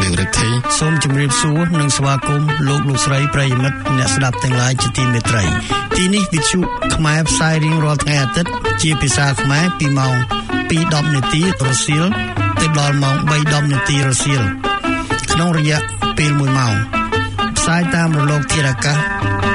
លោករិទ្ធីសូមជម្រាបសួរនិងស្វាគមន៍លោកស្រីប្រិយមិត្តអ្នកស្ដាប់ទាំងឡាយជាទីមេត្រីទីនេះវិទ្យុខ្មែរផ្សាយរៀងរាល់ថ្ងៃអាទិត្យជាភាសាខ្មែរពីម៉ោង 2:10 នាទីរសៀលទៅដល់ម៉ោង 3:10 នាទីរសៀលក្នុងរយៈពេល1ម៉ោងផ្សាយតាមរលកធាតុអាកាស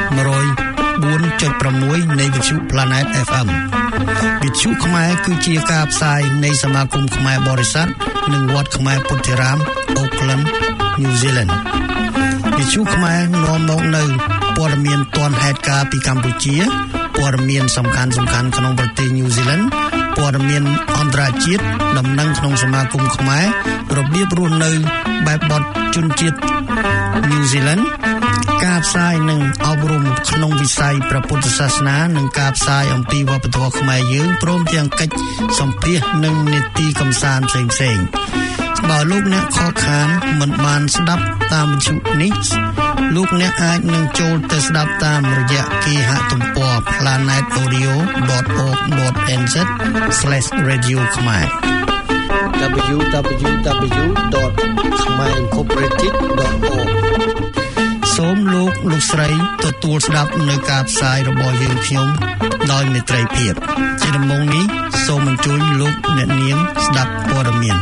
104.6 នៃវិទ្យុ Planet FM វិទ្យុខ្មែរគឺជាការផ្សាយនៃសមាគមខ្មែរបរិស័ទនិងវត្តខ្មែរពុទ្ធិរាម Auckland New Zealand វិទ្យុខ្មែរនាំមកនៅព័ត៌មានទាន់ហេតុការណ៍ពីកម្ពុជាព័ត៌មានសំខាន់ៗក្នុងប្រទេស New Zealand ព័ត៌មានអន្តរជាតិដំណឹងក្នុងសមាគមខ្មែររបៀបរស់នៅបែបបទជនជាតិ New Zealand ការផ្សាយនិងអប់រំក្នុងវិស័យព្រះពុទ្ធសាសនានិងការផ្សាយអំពីវប្បធម៌ខ្មែរយើងព្រមទាំងកិច្ចសម្ភាសន៍និងនីតិកម្សាន្តផ្សេងៗបើលោកអ្នកខកខានមិនបានស្ដាប់តាមវិទ្យុនេះលោកអ្នកអាចនឹងចូលទៅស្ដាប់តាមរយៈគេហទំព័រ planetodio.org.nz/radio ខ្មែរ www.khmerincorporated.org សូមលោកស្រីទទួលស្ដាប់នៅការផ្សាយរបស់យើងខ្ញុំដោយមេត្រីភាពជាដំបូងនេះសូមអញ្ជើញលោកអ្នកនាងស្ដាប់ព័ត៌មាន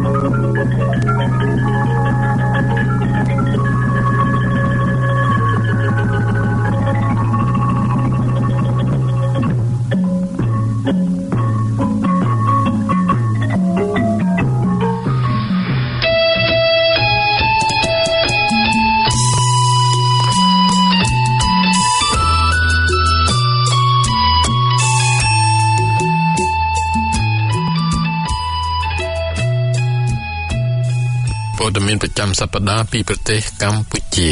ព័ត៌មានប្រចាំសប្តាហ៍ពីប្រទេសកម្ពុជា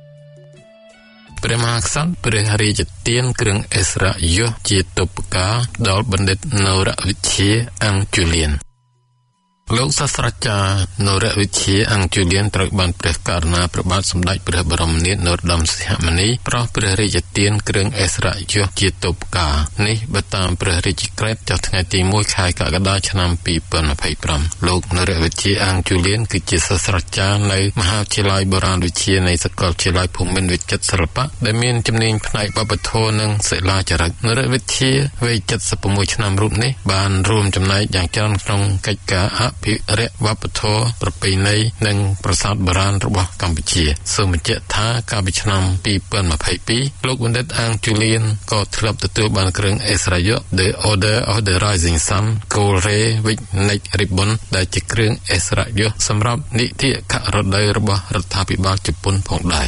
ព្រះមហាក្សត្រព្រះរាជទានគ្រឿងឥស្សរិយយសជាតុបការដល់បណ្ឌិតនរវិជ្ជាអង្គជូលៀនលោកសាស្ត្រាចារ្យនរវិជ្ជាអង្គជូលៀនត្រូវបានព្រះករុណាព្រះបាទសម្ដេចព្រះបរមនាថនរោត្តមសីហមុនីប្រោសព្រះរាជទានគ្រឿងឥស្សរិយយសជាតុបការនេះបើតាមព្រះរាជក្រឹត្យចុះថ្ងៃទី1ខែកក្កដាឆ្នាំ2025លោកនរវិជ្ជាអង្គជូលៀនគឺជាសាស្ត្រាចារ្យនៅមហាវិទ្យាល័យបុរាណវិទ្យានៃសាកលវិទ្យាល័យភូមិន្ទវិចិត្រសិល្បៈដែលមានជំនាញផ្នែកវប្បធម៌និងសិលាចារឹកនរវិជ្ជាវ័យ76ឆ្នាំរូបនេះបានរួមចំណែកយ៉ាងច្រើនក្នុងកិច្ចការអភិរក្សវប្បធម៌ប្រពៃណីនិងប្រាសាទបុរាណរបស់កម្ពុជាសូមបញ្ជាក់ថាកាលពីឆ្នាំ2022លោកបណ្ឌិតអង្គជូលៀនក៏ធ្លាប់ទទួលបានគ្រឿងឥស្សរិយយស The Order of the Rising Sun Gold Ray with Neck Ribbon ដែលជាគ្រឿងឥស្សរិយយសសម្រាប់នីតិខរដូវរបស់រដ្ឋាភិបាលជប៉ុនផងដែរ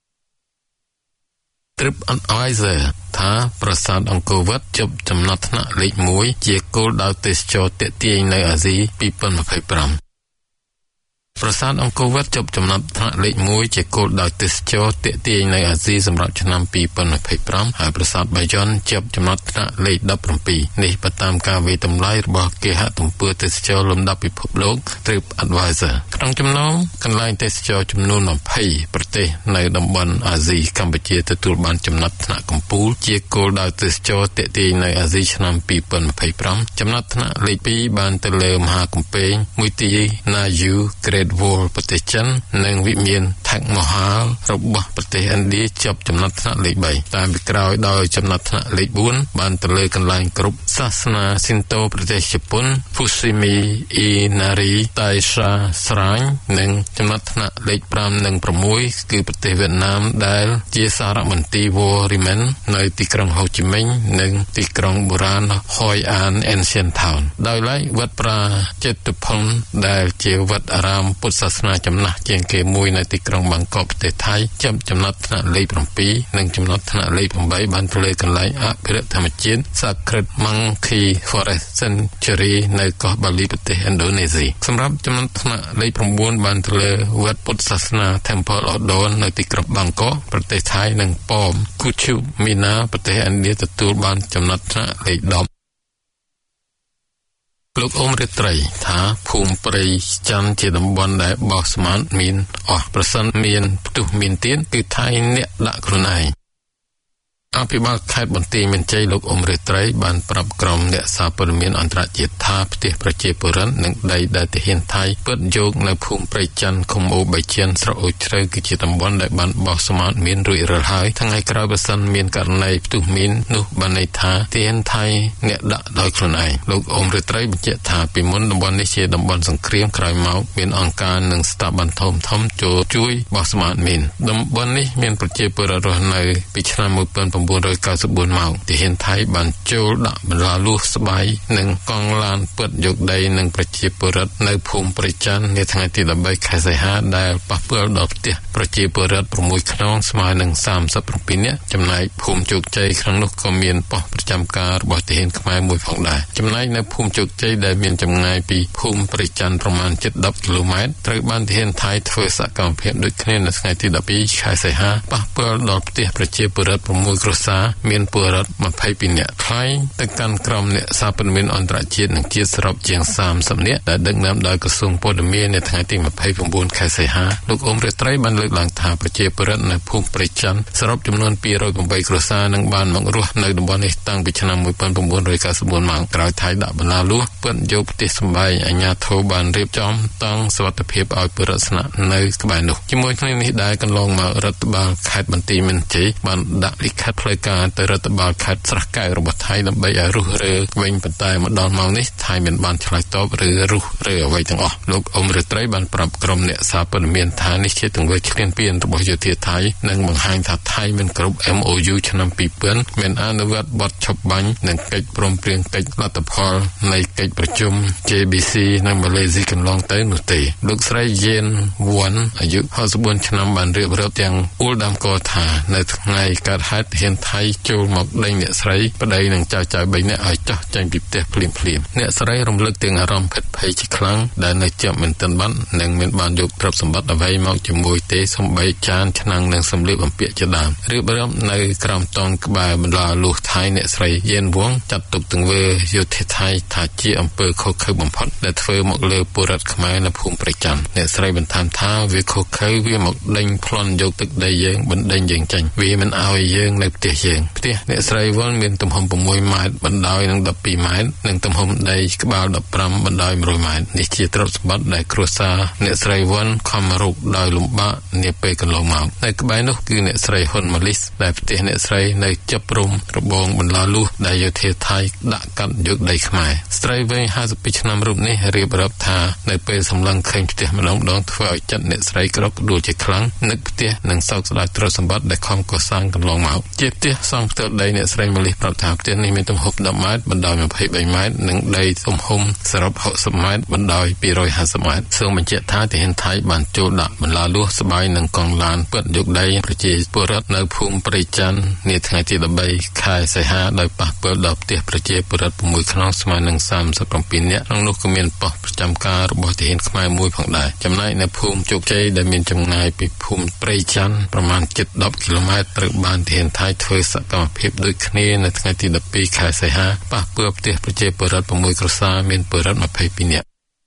TripAdvisor ថាប្រាសាទអង្គរវត្តជប់ចំណាត់ថ្នាក់លេខ 1 ជាគោលដៅទេសចរណ៍ទាក់ទាញនៅអាស៊ី2025 ប្រាសាទអង្គរវត្តជប់ចំណាត់ថ្នាក់លេខ 1 ជាគោលដៅទេសចរណ៍ទាក់ទាញនៅអាស៊ីសម្រាប់ឆ្នាំ2025ហើយប្រាសាទបាយ័នជប់ចំណាត់ថ្នាក់លេខ 17 នេះបើតាមការវិតម្លៃរបស់គេហទំព័រទេសចរណ៍លំដាប់ពិភពលោក TripAdvisor ក្នុងចំណោមកន្លែងទេសចរណ៍ចំនួន20ប្រទេសនៅតំបន់អាស៊ីកម្ពុជាទទួលបានចំណាត់ថ្នាក់កំពូលជាគោលដៅទេសចរណ៍ទាក់ទាញនៅអាស៊ីឆ្នាំ2025ចំណាត់ថ្នាក់លេខ 2 បានទៅលើមហាកំពែងមួយទី Naju Great Wall ប្រទេសចិននិងវិមានTaj Mahal របស់ប្រទេសឥណ្ឌាជាប់ចំណាត់ថ្នាក់លេខ 3 តាមពីក្រោយដោយចំណាត់ថ្នាក់លេខ 4 បានទៅលើកន្លែងគ្រប់សាសនាស៊ីនតូប្រទេសជប៉ុន Fushimi Inari Taisha ស្រាញ់និងចំណាត់ថ្នាក់លេខ 5 និង 6 គឺប្រទេសវៀតណាមដែលជាសារមន្ទីរ War Remain នៅទីក្រុងហូជីមិញនិងទីក្រុងបុរាណ Hoi An Ancient Town ដោយឡែកវត្តប្រាចេតភុនដែលជាវត្តអារាមពុទ្ធសាសនាចំណាស់ជាងគេមួយនៅទីក្រុងបាងកកប្រទេសថៃចាប់ចំណាត់ថ្នាក់លេខ 7 និងចំណាត់ថ្នាក់លេខ 8 បានទៅលើកន្លែងអភិរក្សធម្មជាតិ Sacred Monkey Forest Sanctuary នៅកោះបាលីប្រទេសឥណ្ឌូនេស៊ីសម្រាប់ចំណាត់ថ្នាក់លេខ 9 បានទៅលើវត្តពុទ្ធសាសនា Temple of Dawn នៅទីក្រុងបាងកកប្រទេសថៃនិងប៉ម Kuchu Mina ប្រទេសឥណ្ឌាទទួលបានចំណាត់ថ្នាក់លេខ 10 លោកអ៊ុំរិត្រី ថាភូមិព្រៃច័ន្ទជាតំបន់ដែលបោះស្មានមានអស់ប្រសិនមានផ្ទុះមានទៀតគឺថៃអ្នកដាក់ខ្លួនឯងអភិបាលខេត្តបន្ទាយមានជ័យលោកអ៊ុំរេត្រីបានប្រាប់ក្រុមអ្នកសារព័ត៌មានអន្តរជាតិថាផ្ទះប្រជាពលរដ្ឋនិងដីដែលទាហានថៃពិតយកនៅភូមិព្រៃច័ន្ទឃុំអូបៃជិនស្រុកអូជ្រៅគឺជាតំបន់ដែលបានបោះសម្អាតមានរួចរាល់ហើយថ្ងៃក្រោយបើសិនមានករណីផ្ទុះមីននោះបានន័យថាទាហានថៃអ្នកដាក់ដោយខ្លួនឯងលោកអ៊ុំរេត្រីបញ្ជាក់ថាពីមុនតំបន់នេះជាតំបន់សង្គ្រាមក្រោយមកមានអង្គការនិងស្ថាប័នធំៗចូលជួយបោះសម្អាតមីនតំបន់នេះមានប្រជាពលរដ្ឋរស់នៅពីឆ្នាំ1994មកទាហានថៃបានចូលដាក់បន្លាលួសស្បែកនិងកង់ឡានពិតយកដីនិងប្រជាពលរដ្ឋនៅភូមិព្រៃច័ន្ទនាថ្ងៃទី13ខែសីហាដែលប៉ះពាល់ដល់ផ្ទះប្រជាពលរដ្ឋ6ខ្នងស្មើនឹង37នាក់ចំណែកភូមិជោគជ័យក្នុងនោះក៏មានប៉ុស្តិ៍ប្រចាំការរបស់ទាហានខ្មែរមួយផងដែរចំណែកនៅភូមិជោគជ័យដែលមានចម្ងាយពីភូមិព្រៃច័ន្ទប្រមាណ10 គីឡូម៉ែត្រត្រូវបានទាហានថៃធ្វើសកម្មភាពដូចគ្នានៅថ្ងៃទី12ខែសីហាប៉ះពាល់ដល់ផ្ទះប្រជាពលរដ្ឋ6គ្រួសារមានពលរដ្ឋ22នាក់ថ្លែងទៅកាន់ក្រុមអ្នកសារព័ត៌មានអន្តរជាតិនិងជាតិសរុបជាង30នាក់ដែលដឹកនាំដោយក្រសួងព័ត៌មាននៅថ្ងៃទី29ខែសីហាលោកអ៊ុំរេត្រីបានលើកឡើងថាប្រជាពលរដ្ឋនៅភូមិព្រៃច័ន្ទសរុបចំនួន208គ្រួសារនឹងបានមករស់នៅតំបន់នេះតាំងពីឆ្នាំ1994មកក្រោយថៃដាក់បន្លាលួសពិតយកផ្ទះសម្បែងអាជ្ញាធរបានរៀបចំតង់សុវត្ថិភាពឲ្យពលរដ្ឋស្នាក់នៅក្បែរនោះជាមួយគ្នានេះដែរកន្លងមករដ្ឋបាលខេត្តបន្ទាយមានជ័យបានដាក់លិខិតផ្លូវការទៅរដ្ឋបាលខេត្តស្រះកែវរបស់ថៃដើម្បីឲ្យរុះរើវិញប៉ុន្តែមកដល់ម៉ោងនេះថៃមិនបានឆ្លើយតបឬរុះរើអ្វីទាំងអស់លោកអ៊ុំរេត្រីបានប្រាប់ក្រុមអ្នកសារព័ត៌មានថានេះជាទង្វើឈ្លានពានរបស់យោធាថៃនិងបង្ហាញថាថៃមានគ្រប់ MOU ឆ្នាំ2000មានអនុវត្តបទឈប់បាញ់និងកិច្ចព្រមព្រៀងកិច្ចលទ្ធផលនៃកិច្ចប្រជុំ JBC នៅម៉ាឡេស៊ីកន្លងទៅនោះទេលោកស្រីយេនវ៉ាន់អាយុ64ឆ្នាំបានរៀបរាប់ទាំងអ៊ូលដាំកថានៅថ្ងៃកើតហេតុហ៊ានថៃចូលមកដេញអ្នកស្រីប្តីនិងចៅៗ3នាក់ឲ្យចោះចេញពីផ្ទះភ្លាមអ្នកស្រីរំលឹកទាំងអារម្មណ៍ភិតភ័យជាខ្លាំងដែលនៅជាប់មិនទាន់បាននិងមានបានយកទ្រព្យសម្បត្តិអ្វីមកជាមួយទេសំបីចានឆ្នាំងនិងសម្លៀកបំពាក់ជាដើមរៀបរាប់នៅក្រោមតង់ក្បែរបន្លាលួសថៃអ្នកស្រីយេនវ៉ងចាត់ទុកទង្វើយោធាថៃថាជាអំពើខុសខើបំផុតដែលធ្វើមកលើពលរដ្ឋខ្មែរនៅភូមិព្រៃច័ន្ទអ្នកស្រីបន្ថែមថាវាខុសខើវាមកដេញប្លន់យកទឹកដីយើងបណ្ដេញយើងចេញវាមិនឲ្យយើងនៅផ្ទះយើងផ្ទះអ្នកស្រីវ៉ាន់មានទំហំ6ម៉ែត្របណ្ដោយនឹង12ម៉ែត្រនិងទំហំដីក្បាល15បណ្ដោយ100ម៉ែត្រនេះជាទ្រព្យសម្បត្តិដែលគ្រួសារអ្នកស្រីវ៉ាន់ខំរកដោយលំបាកនាពេលកន្លងមកនៅក្បែរនោះគឺអ្នកស្រីហ៊ុនម៉ាលីសដែលផ្ទះអ្នកស្រីនៅជាប់ព្រំរបងបន្លាលួសដែលយោធាថៃដាក់កាត់យកដីខ្មែរស្រីវ័យ52ឆ្នាំរូបនេះរៀបរាប់ថានៅពេលសម្លឹងឃើញផ្ទះម្ដងធ្វើឲ្យចិត្តអ្នកស្រីក្រក់ដួលជាខ្លាំងនឹកផ្ទះនិងសោកស្ដាយទ្រព្យសម្បត្តិដែលខំកសាងកន្លងមកជាផ្ទះសង់ផ្ទាល់ដីអ្នកស្រីម៉ាលីសប្រាប់ថាផ្ទះនេះមានទំហំ10ម៉ែត្របណ្ដោយ23ម៉ែត្រនិងដីទំហំសរុប60ម៉ែត្របណ្ដោយ250ម៉ែត្រសូមបញ្ជាក់ថាទាហានថៃបានចូលដាក់បន្លាលួសស្បែកនិងកង់ឡានពិតយកដីប្រជាពលរដ្ឋនៅភូមិព្រៃច័ន្ទនាថ្ងៃទី13ខែសីហាដោយប៉ះពាល់ដល់ផ្ទះប្រជាពលរដ្ឋ6ខ្នងស្មើនឹង37នាក់ក្នុងនោះក៏មានប៉ុស្តិ៍ប្រចាំការរបស់ទាហានខ្មែរមួយផងដែរចំណែកនៅភូមិជោគជ័យដែលមានចម្ងាយពីភូមិព្រៃច័ន្ទប្រមាណ10 គីឡូម៉ែត្រត្រូវបានទាហានថៃធ្វើសកម្មភាពដូចគ្នានៅថ្ងៃទី12ខែសីហាប៉ះពាល់ផ្ទះប្រជាពលរដ្ឋ6គ្រួសារមានពលរដ្ឋ22នាក់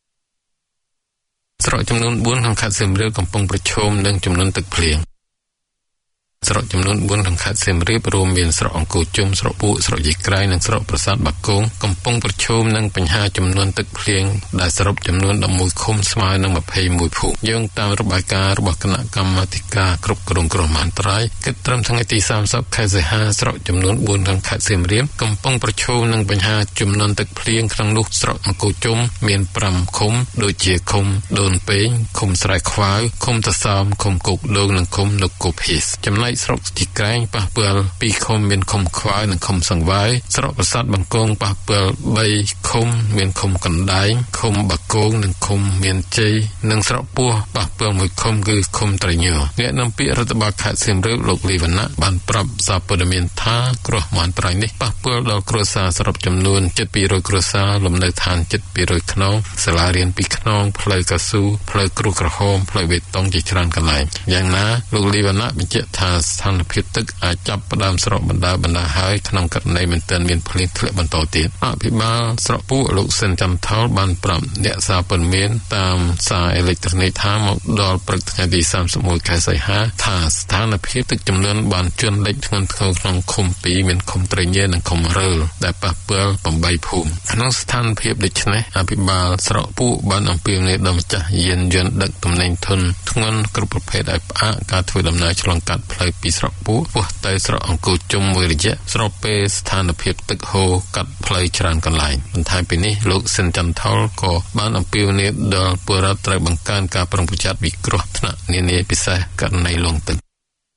ស្រុកចំនួន4ក្នុងខេត្តសៀមរាបកំពុងប្រឈមនឹងចំនួនទឹកភ្លៀងស្រុកចំនួន4ក្នុងខេត្តសៀមរាបរួមមានស្រុកអង្គរជុំស្រុកពួកស្រុកយីក្រៃនិងស្រុកប្រាសាទបាគងកំពុងប្រឈមនឹងបញ្ហាចំនួនទឹកភ្លៀងដែលសរុបចំនួន11ឃុំស្មើនឹង21ភូមិយោងតាមរបាយការណ៍របស់គណៈកម្មាធិការគ្រប់គ្រងគ្រោះមហន្តរាយគិតត្រឹមថ្ងៃទី30ខែសីហាស្រុកចំនួន4ក្នុងខេត្តសៀមរាបកំពុងប្រឈមនឹងបញ្ហាចំនួនទឹកភ្លៀងក្នុងនោះស្រុកអង្គរជុំមាន5ឃុំដូចជាឃុំដូនពេងឃុំស្រែខ្វាវឃុំតសោមឃុំគោកដូងនិងឃុំនគរភីសចំណែកស្រុកជីក្រែងប៉ះពាល់2ឃុំមានឃុំខ្វាយនិងឃុំសង្វាយស្រុកប្រាសាទបង្គងប៉ះពាល់3ឃុំមានឃុំកណ្ដែងឃុំបាគងនិងឃុំមានជ័យនិងស្រុកពោះប៉ះពាល់1ឃុំគឺឃុំត្រញើអ្នកនាំពាក្យរដ្ឋបាលខេត្តសៀមរាបលោកលីវណ្ណៈបានប្រាប់សារព័ត៌មានថាគ្រោះមហន្តរាយនេះប៉ះពាល់ដល់គ្រួសារសរុបចំនួន700គ្រួសារលំនៅឋាន700ខ្នងសាលារៀន2ខ្នងផ្លូវកៅស៊ូផ្លូវគ្រូក្រហមផ្លូវបេតុងជាច្រើនកន្លែងយ៉ាងណាលោកលីវណ្ណៈបញ្ជាក់ថាស្ថានភាពទឹកអាចចាប់ផ្ដើមស្រកបណ្ដាហើយក្នុងករណីមិនទាន់មានភ្លៀងធ្លាក់បន្តទៀតអភិបាលស្រកពួកលោកសិនចន្ទថលបានប្រាប់អ្នកសារព័ត៌មានតាមសារអេឡិចត្រូនិកថាមកដល់ព្រឹកថ្ងៃទី31ខែសីហាថាស្ថានភាពទឹកចំនួនបានជន់លិចធ្ងន់ធ្ងរក្នុងឃុំ2មានឃុំត្រេញែនិងឃុំរើលដែលប៉ះពាល់8ភូមិក្នុងស្ថានភាពដូចនេះអភិបាលស្រកពួកបានអំពាវនាវដល់ម្ចាស់យានយន្តដឹកទំនិញធុនធ្ងន់គ្រប់ប្រភេទឲ្យផ្អាកការធ្វើដំណើរឆ្លងកាត់ផ្លូវពីស្រកពួកពោះទៅស្រកអង្គរជុំមួយរយៈស្របពេលស្ថានភាពទឹកហូរកាត់ផ្លូវច្រើនកន្លែងបន្ថែមពីនេះលោកសិនចន្ទថលក៏បានអំពាវនាវដល់ពលរដ្ឋត្រូវបង្កើនការប្រុងប្រយ័ត្នពីគ្រោះថ្នាក់នានាពិសេសករណីលង់ទឹក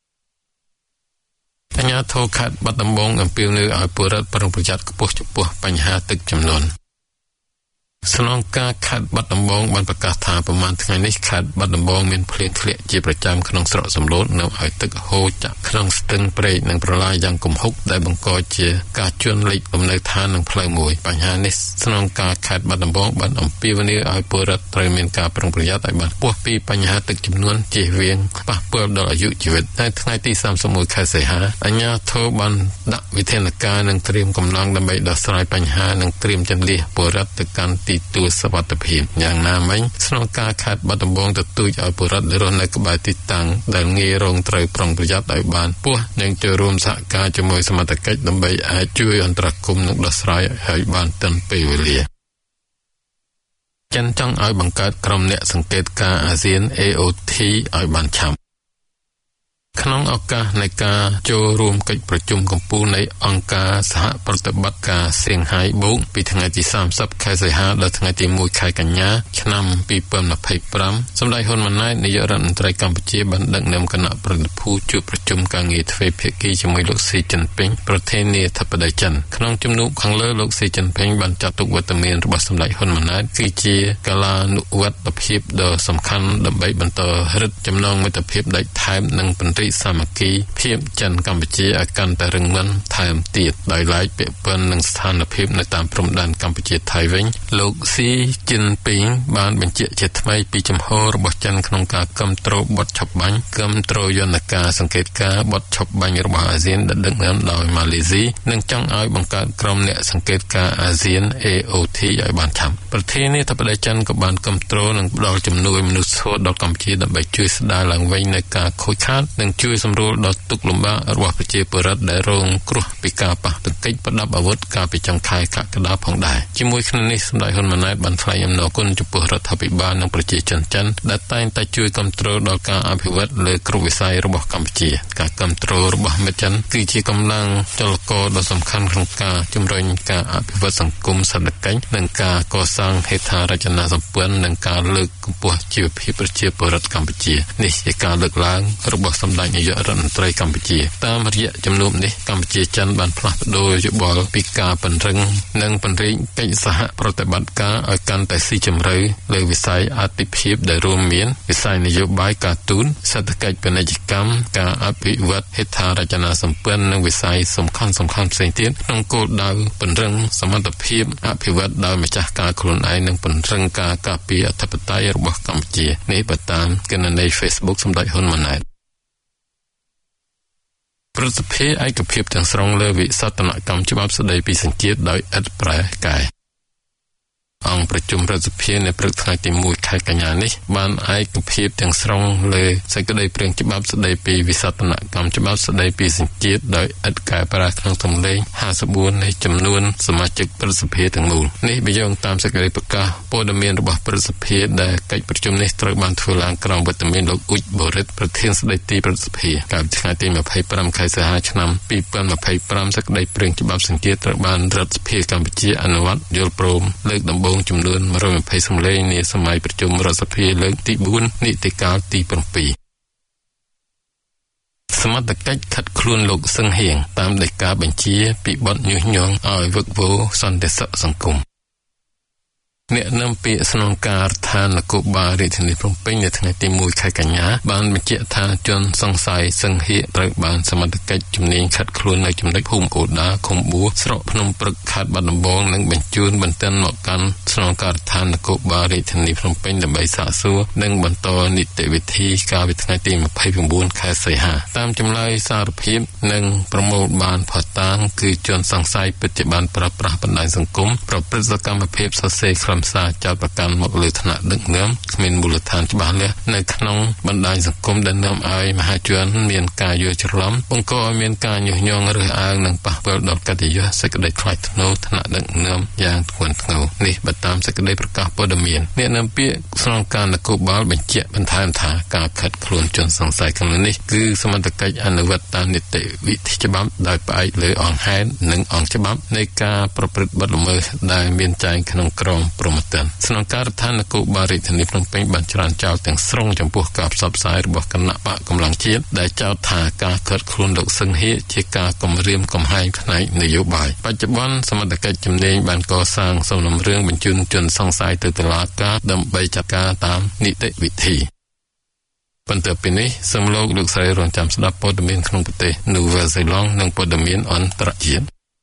អាជ្ញាធរខេត្តបាត់ដំបងអំពាវនាវឲ្យពលរដ្ឋប្រុងប្រយ័ត្នខ្ពស់ចំពោះបញ្ហាទឹកជំនន់ស្នងការខេត្តបាត់ដំបងបានប្រកាសថាប្រមាណថ្ងៃនេះខេត្តបាត់ដំបងមានភ្លៀងធ្លាក់ជាប្រចាំក្នុងស្រុកសំឡូតនៅឲ្យទឹកហូរចាក់ក្នុងស្ទឹងព្រែកនិងប្រឡាយយ៉ាងគំហុកដែលបង្កជាការជន់លិចលំនៅឋាននិងផ្លូវមួយបញ្ហានេះស្នងការខេត្តបាត់ដំបងបានអំពាវនាវឲ្យពលរដ្ឋត្រូវមានការប្រុងប្រយ័ត្នឲ្យបានខ្ពស់ពីបញ្ហាទឹកជំនន់ជៀសវាងប៉ះពាល់ដល់អាយុជីវិតនៅថ្ងៃទី31ខែសីហាអាជ្ញាធរបានដាក់វិធានការនិងត្រៀមកម្លាំងដើម្បីដោះស្រាយបញ្ហានិងត្រៀមជម្លៀសពលរដ្ឋទៅកាន់ទីទួលសុវត្ថិភាពយ៉ាងណាមិញស្នងការខេត្តបាត់ដំបងទទូចឲ្យពលរដ្ឋរស់នៅក្បែរទីតាំងដែលងាយរងត្រូវប្រុងប្រយ័ត្នឲ្យបានខ្ពស់និងចូលរួមសហការជាមួយសមត្ថកិច្ចដើម្បីអាចជួយអន្តរាគមន៍និងដោះស្រាយឲ្យបានទាន់ពេលវេលាចិនចង់ឲ្យបង្កើតក្រុមអ្នកសង្កេតការណ៍អាស៊ាន AOT ឲ្យបានឆាប់ក្នុងឱកាសនៃការចូលរួមកិច្ចប្រជុំកំពូលនៃអង្គការសហប្រតិបត្តិការសៀងហៃបូកពីថ្ងៃទី30ខែសីហាដល់ថ្ងៃទី1ខែកញ្ញាឆ្នាំ2025សម្ដេចហ៊ុនម៉ាណែតនាយករដ្ឋមន្ត្រីកម្ពុជាបានដឹកនាំគណៈប្រតិភូជួបប្រជុំការងារទ្វេភាគីជាមួយលោកស៊ីជីនពីងប្រធានាធិបតីចិនក្នុងជំនួបខាងលើលោកស៊ីជីនពីងបានចាត់ទុកវត្តមានរបស់សម្ដេចហ៊ុនម៉ាណែតគឺជាកាលានុវត្តភាពដ៏សំខាន់ដើម្បីបន្តរឹតចំណងមិត្តភាពដាច់ថែមនិងពង្រីកសាមគ្គីភាពចិនកម្ពុជាឲ្យកាន់តែរឹងមាំថែមទៀតដោយឡែកពាក់ព័ន្ធនឹងស្ថានភាពនៅតាមព្រំដែនកម្ពុជាថៃវិញលោកស៊ីជីនពីងបានបញ្ជាក់ជាថ្មីពីចំហរបស់ចិនក្នុងការគាំទ្របទឆប់បាញ់គាំទ្រយន្តការសង្កេតការបទឆប់បាញ់របស់អាស៊ានដែលដឹកនាំដោយម៉ាឡេស៊ីនិងចង់ឲ្យបង្កើតក្រុមអ្នកសង្កេតការណ៍អាស៊ាន AOT ឲ្យបានឆាប់ប្រធានាធិបតីចិនក៏បានគាំទ្រនិងផ្ដល់ជំនួយមនុស្សធម៌ដល់កម្ពុជាដើម្បីជួយស្ដារឡើងវិញនូវការខូចខាតនិងជួយសម្រួលដល់ទុក្ខលំបាករបស់ប្រជាពលរដ្ឋដែលរងគ្រោះពីការប៉ះទង្គិចប្រដាប់អាវុធកាលពីចុងខែកក្កដាផងដែរជាមួយគ្នានេះសម្ដេចហ៊ុនម៉ាណែតបានថ្លែងអំណរគុណចំពោះរដ្ឋាភិបាលនិងប្រជាជនចិនដែលតែងតែជួយគាំទ្រដល់ការអភិវឌ្ឍលើគ្រប់វិស័យរបស់កម្ពុជាការគាំទ្ររបស់មិត្តចិនគឺជាកម្លាំងចលករដ៏សំខាន់ក្នុងការជំរុញការអភិវឌ្ឍសង្គមសេដ្ឋកិច្ចនិងការកសាងហេដ្ឋារចនាសម្ព័ន្ធនិងការលើកកម្ពស់ជីវភាពប្រជាពលរដ្ឋកម្ពុជានេះជាការលើកឡើងរបស់សម្ដេចនាយករដ្ឋមន្ត្រីកម្ពុជាតាមរយៈជំនួបនេះកម្ពុជាចិនបានផ្លាស់ប្ដូរយោបល់ពីការពង្រឹងនិងពង្រីកកិច្ចសហប្រតិបត្តិការឲ្យកាន់តែស៊ីជម្រៅលើវិស័យអាទិភាពដែលរួមមានវិស័យនយោបាយការទូតសេដ្ឋកិច្ចពាណិជ្ជកម្មការអភិវឌ្ឍហេដ្ឋារចនាសម្ព័ន្ធនិងវិស័យសំខាន់ផ្សេងទៀតក្នុងគោលដៅពង្រឹងសមត្ថភាពអភិវឌ្ឍដោយម្ចាស់ការខ្លួនឯងនិងពង្រឹងការការពារអធិបតេយ្យរបស់កម្ពុជានេះបើតាមគណនី Facebook សម្ដេចហ៊ុនម៉ាណែតប្រសិទ្ធភាពឯកភាពទាំងស្រុងលើវិសោធនកម្មច្បាប់ស្តីពីសញ្ជាតិដោយឥតប្រែកែអង្គប្រជុំរដ្ឋសភានៅព្រឹកថ្ងៃទី1ខែកញ្ញានេះបានឯកភាពទាំងស្រុងលើសេចក្តីព្រាងច្បាប់ស្តីពីវិសោធនកម្មច្បាប់ស្តីពីសញ្ជាតិដោយឥតកែប្រែក្នុងទម្លេង54នៃចំនួនសមាជិកព្រឹទ្ធសភាទាំងមូលនេះបញ្យងតាមសេចក្តីប្រកាសព័ត៌មានរបស់ព្រឹទ្ធសភាដែលកិច្ចប្រជុំនេះត្រូវបានធ្វើឡើងក្រោមវត្តមានលោកអ៊ុចបូរិតប្រធានស្តីទីព្រឹទ្ធសភាកាលពីថ្ងៃទី25ខែសីហាឆ្នាំ2025សេចក្តីព្រាងច្បាប់សញ្ជាតិត្រូវបានរដ្ឋសភាកម្ពុជាអនុវត្តយល់ព្រមលើកដំបូងចំនួន120សម្លេងនាសម័យប្រជុំរដ្ឋសភាលើកទី4នីតិកាលទី7សមត្ថកិច្ចខិតខ្លួនលោកសឹងហៀងតាមដីកាបញ្ជាពីបទញុះញង់ឲ្យវឹកវរសន្តិសុខសង្គមអ្នកនាំពាក្យស្នងការដ្ឋាននគរបាលរាជធានីភ្នំពេញនៅថ្ងៃទី1ខែកញ្ញាបានបញ្ជាក់ថាជនសង្ស័យសង្ហៀកត្រូវបានសមត្ថកិច្ចជំនាញឃាត់ខ្លួននៅចំណុចភូមិអូដាឃុំបួស្រុកភ្នំព្រឹកខេត្តបាត់ដំបងនិងបញ្ជូនបន្ទាន់មកកាន់ស្នងការដ្ឋាននគរបាលរាជធានីភ្នំពេញដើម្បីសាកសួរនិងបន្តនីតិវិធីកាលពីថ្ងៃទី29ខែសីហាតាមចម្លើយសារភាពនិងប្រមូលបានផុសតាងគឺជនសង្ស័យពិតជាបានប្រើប្រាស់បណ្ដាញសង្គមប្រព្រឹត្តសកម្មភាពសរសេរខ្លឹមសារចោទប្រកាន់មកលើថ្នាក់ដឹកនាំគ្មានមូលដ្ឋានច្បាស់លាស់នៅក្នុងបណ្ដាញសង្គមដែលនាំឲ្យមហាជនមានការយល់ច្រឡំបង្កឲ្យមានការញុះញង់រើសអើងនិងប៉ះពាល់ដល់កិត្តិយសសេចក្តីថ្លៃថ្នូរថ្នាក់ដឹកនាំយ៉ាងធ្ងន់ធ្ងរនេះបើតាមសេចក្តីប្រកាសព័ត៌មានអ្នកនាំពាក្យស្នងការនគរបាលបញ្ជាក់បន្ថែមថាការឃាត់ខ្លួនជនសង្ស័យក្នុងនេះគឺសមត្ថកិច្ចអនុវត្តតាមនីតិវិធីច្បាប់ដោយផ្អែកលើអង្គហេតុនិងអង្គច្បាប់នៃការប្រព្រឹត្តបទល្មើសដែលមានចែងក្នុងក្រមព្រហ្មទណ្ឌស្នងការដ្ឋាននគរបាលរាជធានីភ្នំពេញបានច្រានចោលទាំងស្រុងចំពោះការផ្សព្វផ្សាយរបស់គណៈបកកម្លាំងជាតិដែលចោទថាការឃាត់ខ្លួនលោកសឹងហៀជាការគំរាមកំហែងផ្នែកនយោបាយបច្ចុប្បន្នសមត្ថកិច្ចជំនាញបានកសាងសំណុំរឿងបញ្ជូនជនសង្ស័យទៅតុលាការដើម្បីចាត់ការតាមនីតិវិធីបន្ទាប់ពីនេះសូមលោកស្រីរងចាំស្ដាប់ព័ត៌មានក្នុងប្រទេសនូវែលសេឡង់និងព័ត៌មានអន្តរជាតិ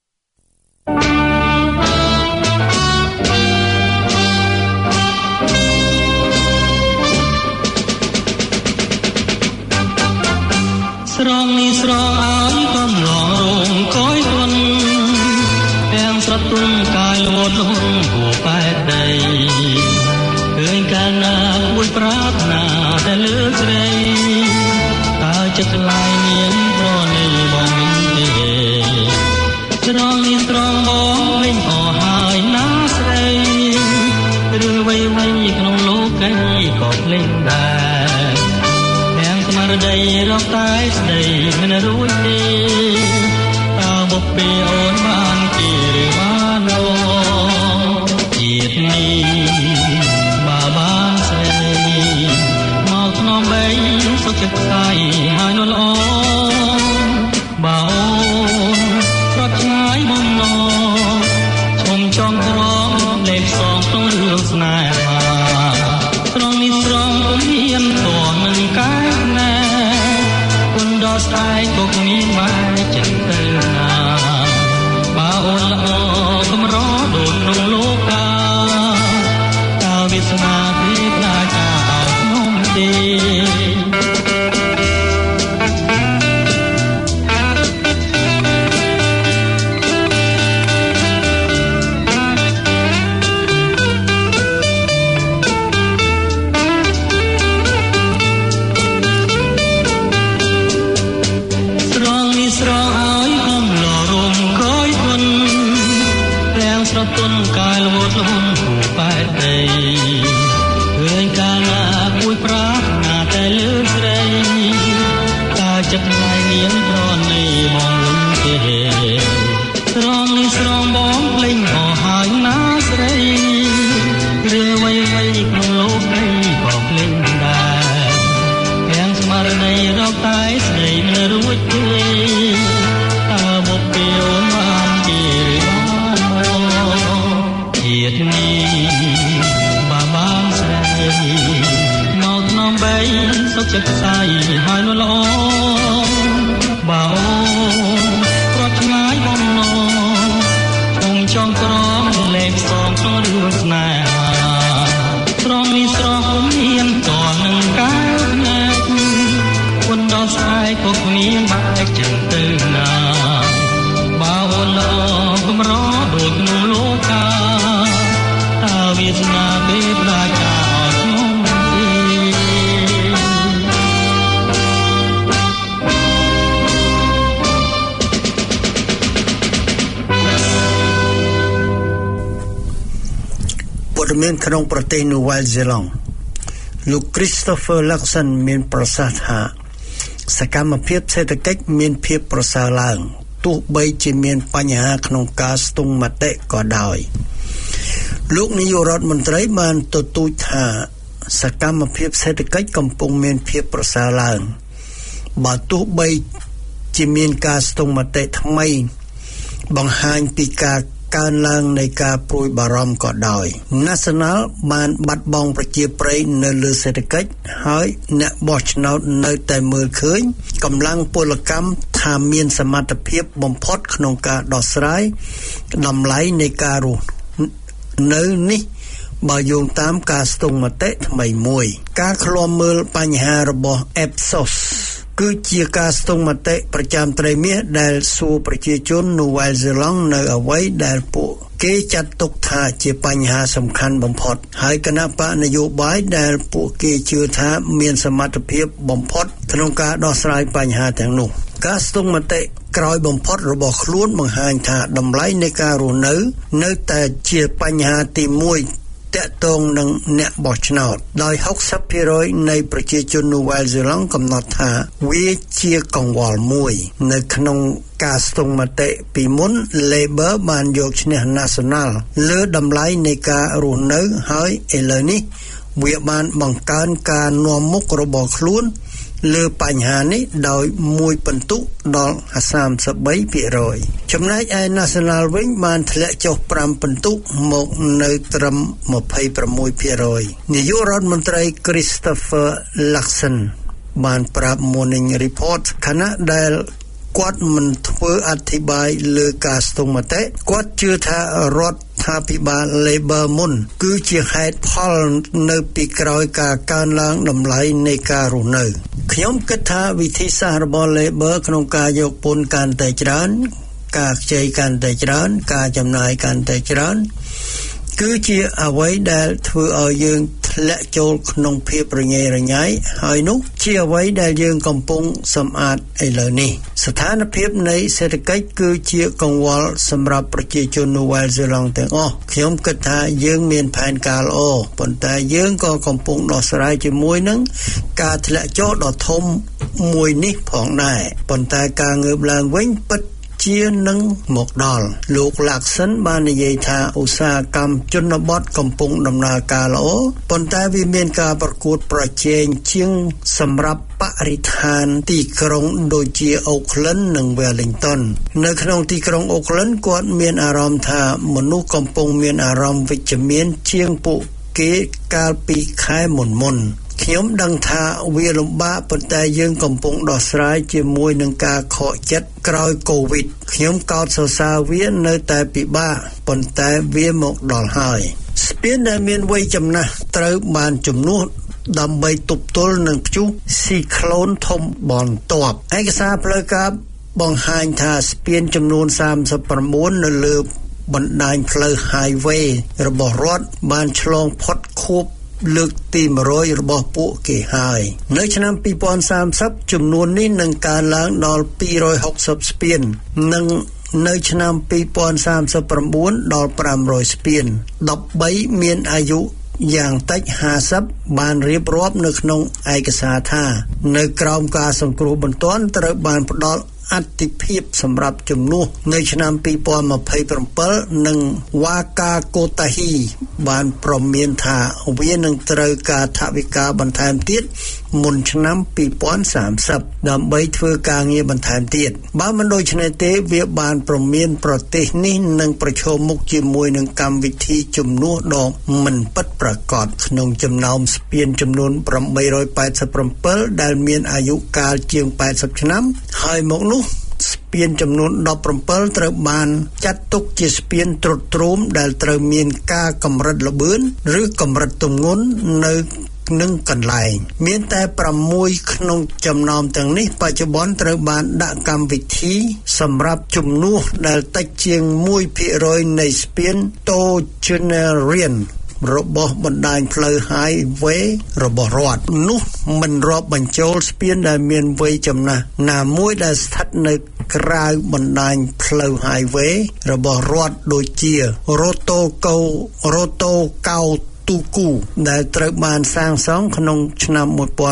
ស្រងនេះស្រងឲ្យកំឡងរងកយទុនទាំងស្រទុនកាយលួតលងគួបែកដីឃើញកាលណាគួយប្រាថ្នាតែលើកស្រីតើចិត្តថ្លៃមានប្រណីបងទេស្រងនេះស្រងបងលេងអស់ហើយណាស្រីឬវ័យក្នុងលោកកៃក៏ភ្លេងដែរស្មារតីរកតែស្ដីមិនរួចទេតើបុព្វេអូនបានគេឬបានអូជាតិនេះបើបានស្រីមកក្នុងបីសុខចិត្តស្័យហើយនោះល្អបើអូនប្រត់ឆ្ងាយបំណងឈុំចង់ក្រងលេខសងក្នុងរឿងស្នេហាត្រង់នេះត្រង់ពុំមានតនឹងកាយស្ដាយក៏គ្មានមកចិត្តទៅណាបើអូនល្អកម្រដូចក្នុងលោកកាតើវាសនាទេផ្លាចាឲ្យខ្ញុំទេទុនកាយលវត់លំគូបែកដីឃើញកាលណាគួយប្រាថ្នាតែលើស្រីតើចិត្តថ្លៃមានប្រណីបងលំទេស្រងនេះស្រងបងភ្លេងអស់ហើយណាស្រីរឿងវ័យក្នុងលោកនេះក៏ភ្លេងដែរទាំងស្មារតីរកតែស្ដីមិនរួចទេតើបុព្វេអូនបានគេជាតិនេះបើបានស្រីមកក្នុងបីសុខចិត្តស្័យហើយនោះល្អបើអូនប្រត់ឆ្ងាយបំណងខ្ញុំចង់ក្រងលេខសងក្នុងរឿងស្នេហាស្រងនេះស្រងពុំមានតនឹងកាយណាគុណដល់ស្អែកក៏គ្មានបែកចឹងទៅណាបើអូនល្អកម្រដូចក្នុងលោកកាវាសនាទេផ្លាចាឲ្យខ្ញុំទេព័ត៌មានក្នុងប្រទេសនូវែលសេឡង់លោក Christopher Luxon មានប្រសាសន៍ថាសកម្មភាពសេដ្ឋកិច្ចមានភាពប្រសើរឡើងទោះបីជាមានបញ្ហាក្នុងការស្ទង់មតិក៏ដោយលោកនាយករដ្ឋមន្ត្រីបានទទូចថាសកម្មភាពសេដ្ឋកិច្ចកំពុងមានភាពប្រសើរឡើងបើទោះបីជាមានការស្ទង់មតិថ្មីបង្ហាញពីការកើនឡើងនៃការព្រួយបារម្ភក៏ដោយ National បានបាត់បង់ប្រជាប្រិយនៅលើសេដ្ឋកិច្ចហើយអ្នកបោះឆ្នោតនៅតែមើលឃើញកម្លាំងពលកម្មថាមានសមត្ថភាពបំផុតក្នុងការដោះស្រាយតម្លៃនៃការរស់នៅនេះបើយោងតាមការស្ទង់មតិថ្មីមួយការឃ្លាំមើលបញ្ហារបស់ Ipsos គឺជាការស្ទង់មតិប្រចាំត្រីមាសដែលសួរប្រជាជននូវែលសេឡង់នៅអ្វីដែលពួកគេចាត់ទុកថាជាបញ្ហាសំខាន់បំផុតហើយគណៈបកនយោបាយដែលពួកគេជឿថាមានសមត្ថភាពបំផុតក្នុងការដោះស្រាយបញ្ហាទាំងនោះការស្ទង់មតិក្រោយបំផុតរបស់ខ្លួនបង្ហាញថាតម្លៃនៃការរស់នៅតែជាបញ្ហាទី1តាក់ទងនឹងអ្នកបោះឆ្នោតដោយ 60% នៃប្រជាជននូវែលសេឡង់កំណត់ថាវាជាកង្វល់មួយនៅក្នុងការស្ទង់មតិពីមុន Labor បានយកឈ្នះ National លើតម្លៃនៃការរស់នៅហើយឥឡូវនេះវាបានបង្កើនការនាំមុខរបស់ខ្លួនលើបញ្ហានេះដោយ1ពិន្ទុដល់ 33% ចំណែកឯ National វិញបានធ្លាក់ចុះ5ពិន្ទុមកនៅត្រឹម 26% នាយករដ្ឋមន្ត្រី Christopher Luxon បានប្រាប់ Morning Report ខណៈដែលគាត់មិនធ្វើអធិប្បាយលើការស្ទង់មតិគាត់ជឿថារដ្ឋាភិបាល Labor មុនគឺជាហេតុផលនៅពីក្រោយការកើនឡើងតម្លៃនៃការរស់នៅខ្ញុំគិតថាវិធីសាស្ត្ររបស់ Labor ក្នុងការយកពន្ធកាន់តែច្រើនការខ្ចីកាន់តែច្រើនការចំណាយកាន់តែច្រើនគឺជាអ្វីដែលធ្វើឲ្យយើងធ្លាក់ចូលក្នុងភាពរញ៉េរញ៉ៃហើយនោះជាអ្វីដែលយើងកំពុងសម្អាតឥឡូវនេះស្ថានភាពនៃសេដ្ឋកិច្ចគឺជាកង្វល់សម្រាប់ប្រជាជននូវែលសេឡង់ទាំងអស់ខ្ញុំគិតថាយើងមានផែនការល្អប៉ុន្តែយើងក៏កំពុងដោះស្រាយជាមួយនឹងការធ្លាក់ចុះដ៏ធំមួយនេះផងដែរប៉ុន្តែការងើបឡើងវិញពិតជានឹងមកដល់លោក Luxon បាននិយាយថាឧស្សាហកម្មជនបទកំពុងដំណើរការល្អប៉ុន្តែវាមានការប្រកួតប្រជែងជាងសម្រាប់បរិស្ថានទីក្រុងដូចជា Auckland និង Wellington នៅក្នុងទីក្រុង Auckland គាត់មានអារម្មណ៍ថាមនុស្សកំពុងមានអារម្មណ៍វិជ្ជមានជាងពួកគេកាលពីខែមុនខ្ញុំដឹងថាវាលំបាកប៉ុន្តែយើងកំពុងដោះស្រាយជាមួយនឹងការខកចិត្តក្រោយ COVID ខ្ញុំកោតសរសើរវានៅតែពិបាកប៉ុន្តែវាមកដល់ហើយស្ពានដែលមានវ័យចំណាស់ត្រូវបានជំនួសដើម្បីទប់ទល់នឹងព្យុះស៊ីក្លូនធំបន្ទាប់ឯកសារផ្លូវការបង្ហាញថាស្ពានចំនួន39នៅលើបណ្ដាញផ្លូវ Highway របស់រដ្ឋបានឆ្លងផុតខួបលើកទី100របស់ពួកគេហើយនៅឆ្នាំ2030ចំនួននេះនឹងកើនឡើងដល់260ស្ពាននិងនៅឆ្នាំ2039ដល់500ស្ពាន13មានអាយុយ៉ាងតិច50បានរៀបរាប់នៅក្នុងឯកសារថានៅក្រោមការសង្គ្រោះបន្ទាន់ត្រូវបានផ្ដល់អតិភិបសម្រាប់ជំនួសនៅឆ្នាំ2027និងវ៉ាកាកូតាហ៊ីបានប្រមានថាវានឹងត្រូវការថវិកាបន្ថែមទៀតមុនឆ្នាំ2030ដើម្បីធ្វើការងារបន្ថែមទៀតបើមិនដូច្នេះទេវាបានប្រមានប្រទេសនេះនឹងប្រឈមមុខជាមួយនឹងកម្មវិធីជំនួសដ៏មិនពិតប្រាកដក្នុងចំណោមស្ពានចំនួន887ដែលមានអាយុកាលជាង80ឆ្នាំហើយមកនោះស្ពានចំនួន17ត្រូវបានចាត់ទុកជាស្ពានទ្រុឌទ្រោមដែលត្រូវមានការកម្រិតល្បឿនឬកម្រិតទម្ងន់នៅនឹងកន្លែងមានតែ6ក្នុងចំណោមទាំងនេះបច្ចុប្បន្នត្រូវបានដាក់កម្មវិធីសម្រាប់ជំនួសដែលតិចជាង 1% នៃស្ពានតូជឺណេរៀនរបស់បណ្ដាញផ្លូវ Highway របស់រដ្ឋនោះមិនរាប់បញ្ចូលស្ពានដែលមានវ័យចំណាស់ណាមួយដែលស្ថិតនៅក្រៅបណ្ដាញផ្លូវ Highway របស់រដ្ឋដូចជា Rotokauទូគូដែលត្រូវបានសាងសង់ក្នុងឆ្នាំ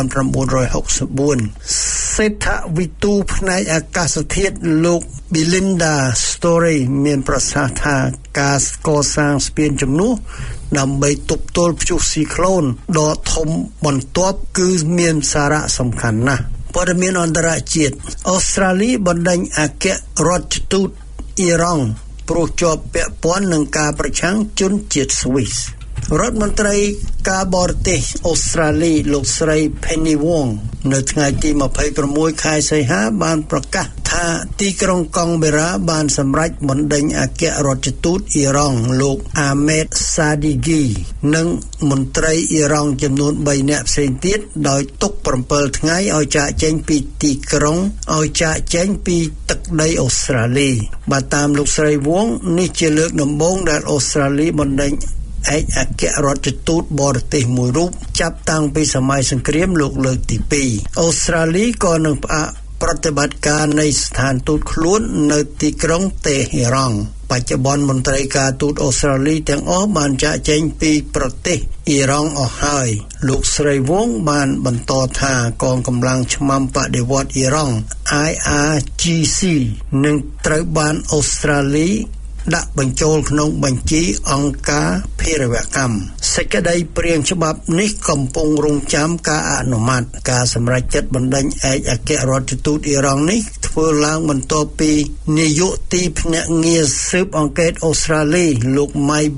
1964សេដ្ឋវិទូផ្នែកអាកាសធាតុលោក Belinda Story មានប្រសាសន៍ថាការកសាងស្ពានជំនួសដើម្បីទប់ទល់ព្យុះស៊ីក្លូនដ៏ធំបន្ទាប់គឺមានសារៈសំខាន់ណាស់ព័ត៌មានអន្តរជាតិអូស្ត្រាលីបណ្ដេញអគ្គរដ្ឋទូតអ៊ីរ៉ង់ព្រោះជាប់ពាក់ព័ន្ធនឹងការប្រឆាំងជនជាតិស្វីសរដ្ឋមន្ត្រីការបរទេសអូស្ត្រាលីលោកស្រី Penny Wong នៅថ្ងៃទី26ខែសីហាបានប្រកាសថាទីក្រុងកង់បេរ៉ាបានសម្រេចបណ្ដេញអគ្គរដ្ឋទូតអ៊ីរ៉ង់លោក Ahmed Sadeghi និងមន្ត្រីអ៊ីរ៉ង់ចំនួន3នាក់ផ្សេងទៀតដោយទុក7ថ្ងៃឲ្យចាកចេញពីទីក្រុងឲ្យចាកចេញពីទឹកដីអូស្ត្រាលីបើតាមលោកស្រី Wong នេះជាលើកដំបូងដែលអូស្ត្រាលីបណ្ដេញឯកអគ្គរដ្ឋទូតបរទេសមួយរូបចាប់តាំងពីសម័យសង្គ្រាមលោកលើកទី2អូស្ត្រាលីក៏នឹងផ្អាកប្រតិបត្តិការនៃស្ថានទូតខ្លួននៅទីក្រុងតេហេរ៉ង់បច្ចុប្បន្នមន្ត្រីការទូតអូស្ត្រាលីទាំងអស់បានចាកចេញពីប្រទេសអ៊ីរ៉ង់អស់ហើយលោកស្រី Wong បានបន្តថាកងកម្លាំងឆ្មាំបដិវត្តន៍អ៊ីរ៉ង់ IRGC នឹងត្រូវបានអូស្ត្រាលីដាក់បញ្ចូលក្នុងបញ្ជីអង្គការភារវកម្មសេចក្តីព្រាងច្បាប់នេះកំពុងរងចាំការអនុម័តការសម្រេចចិត្តបណ្ដេញឯកអគ្គរដ្ឋទូតអ៊ីរ៉ង់នេះធ្វើឡើងបន្ទាប់ពីនាយកទីភ្នាក់ងារស៊ើបអង្កេតអូស្ត្រាលីលោក Mike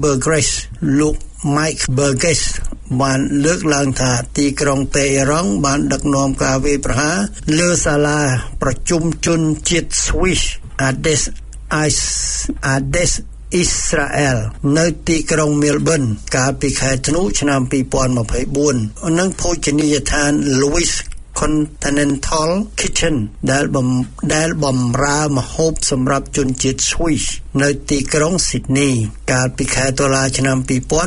Burgess បានលើកឡើងថាទីក្រុងតេហេរ៉ង់បានដឹកនាំការវាយប្រហារលើសាលាប្រជុំជនជាតិស្វីសAdes Israel នៅទីក្រុង Melbourne កាលពីខែធ្នូឆ្នាំ2024និងភោជនីយដ្ឋាន Louis Continental Kitchen ដែលបំរើម្ហូបសម្រាប់ជនជាតិស្វីសនៅទីក្រុង Sydney កាលពីខែតុលាឆ្នាំ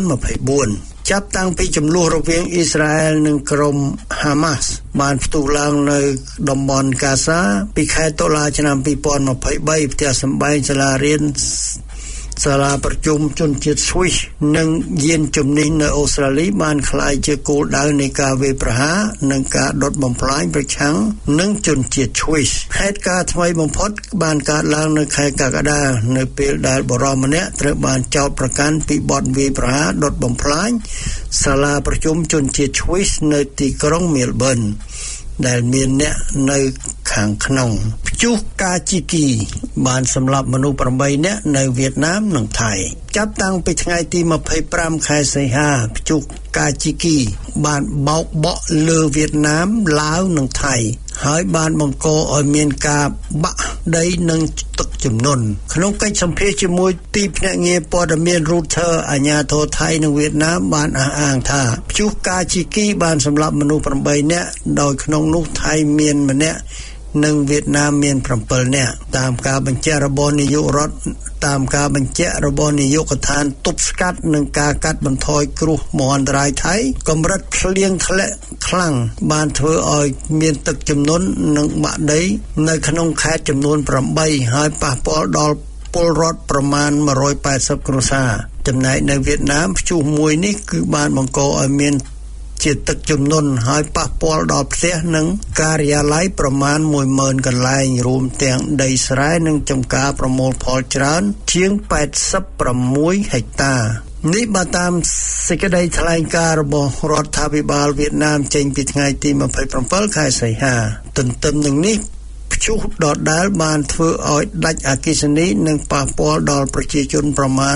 2024ចាប់តាំងពីចំនួនរវាងអ៊ីស្រាអែលនិងក្រុម Hamas បានផ្ទុះឡើងនៅតំបន់កាសាពីខែតុលាឆ្នាំ2023ផ្ទះសម្បែងសាលារៀនសាលាប្រជុំជនជាតិស្វីសនិងយានជំនិះនៅអូស្ត្រាលីបានក្លាយជាគោលដៅនៃការវាយប្រហារនិងការដុតបំផ្លាញប្រឆាំងនឹងជនជាតិស្វីសហេតុការណ៍ថ្មីបំផុតបានកើតឡើងនៅខែកក្កដានៅពេលដែលបុរសម្នាក់ត្រូវបានចោទប្រកាន់ពីបទវាយប្រហារដុតបំផ្លាញសាលាប្រជុំជនជាតិស្វីសនៅទីក្រុង Melbourne ដែលមានអ្នកនៅខាងក្នុងព្យុះកាជីគីបានសម្លាប់មនុស្ស8នាក់នៅវៀតណាមនិងថៃចាប់តាំងពីថ្ងៃទី25ខែសីហាព្យុះកាជីគីបានបោកបក់លើវៀតណាមឡាវនិងថៃហើយបានបង្កឲ្យមានការបាក់ដីនិងទឹកជំនន់ក្នុងកិច្ចសម្ភាសជាមួយទីភ្នាក់ងារព័ត៌មាន Reuters អាជ្ញាធរថៃនិងវៀតណាមបានអះអាងថាព្យុះកាជីគីបានសម្លាប់មនុស្ស8នាក់ដោយក្នុងនោះថៃមានម្នាក់និងវៀតណាមមាន7នាក់តាមការបញ្ជាក់របស់នាយករដ្ឋតាមការបញ្ជាក់របស់នាយកដ្ឋានទប់ស្កាត់និងការកាត់បន្ថយគ្រោះមហន្តរាយថៃកម្រិតភ្លៀងធ្លាក់ខ្លាំងបានធ្វើឲ្យមានទឹកជំនន់និងបាក់ដីនៅក្នុងខេត្តចំនួន8ហើយប៉ះពាល់ដល់ពលរដ្ឋប្រមាណ180គ្រួសារចំណែកនៅវៀតណាមព្យុះមួយនេះគឺបានបង្កឲ្យមានជាទឹកជំនន់ហើយប៉ះពាល់ដល់ផ្ទះនិងការិយាល័យប្រមាណ 10000 កន្លែងរួមទាំងដីស្រែនិងចំការប្រមូលផលច្រើនជាង86ហិកតានេះបើតាមសេចក្តីថ្លែងការណ៍របស់រដ្ឋាភិបាលវៀតណាមចេញពីថ្ងៃទី27ខែសីហាទន្ទឹមនឹងនេះព្យុះដដែលបានធ្វើឲ្យដាច់អគ្គិសនីនិងប៉ះពាល់ដល់ប្រជាជនប្រមាណ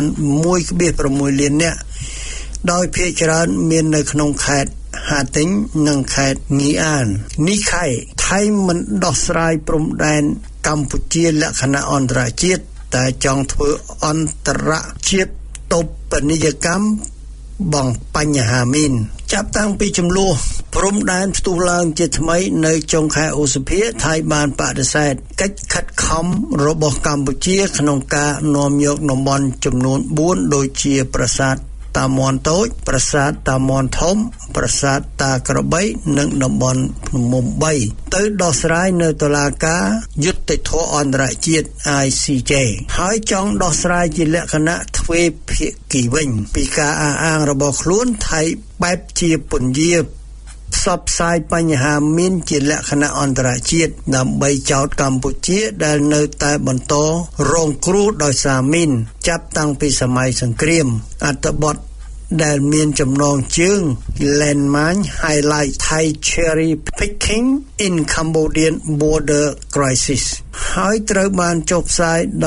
1.6 លាននាក់ដោយភាគច្រើនមាននៅក្នុងខេត្តហាទិញនិងខេត្តងីអាននេះថៃមិនដោះស្រាយព្រំដែនកម្ពុជាលក្ខណៈអន្តរជាតិតែចង់ធ្វើអន្តរជាតិតបនីយកម្មបងបញ្ហាមីនចាប់តាំងពីចំនួនព្រំដែនផ្ទុះឡើងជាថ្មីនៅចុងខែឧសភាថៃបានបដិសេធកិច្ចខិតខំរបស់កម្ពុជាក្នុងការនាំយកតំបន់ចំនួន4ដូចជាប្រាសាទតាមាន់តូចប្រាសាទតាមាន់ធំប្រាសាទតាក្របីនិងតំបន់ភ្នំ3ទៅដោះស្រាយនៅតុលាការយុត្តិធម៌អន្តរជាតិ ICJ ហើយចង់ដោះស្រាយជាលក្ខណៈទ្វេភាគីវិញពីការអះអាងរបស់ខ្លួនថៃបែបជាពន្យាផ្សព្វផ្សាយបញ្ហាមានជាលក្ខណៈអន្តរជាតិដើម្បីចោទកម្ពុជាដែលនៅតែបន្តរងគ្រោះដោយសារមីនចាប់តាំងពីសម័យសង្គ្រាមអត្ថបទដែលមានចំណងជើង Landmine Highlight Thai Cherry Picking in Cambodian Border Crisis ហើយត្រូវបានចុះផ្សាយដោយ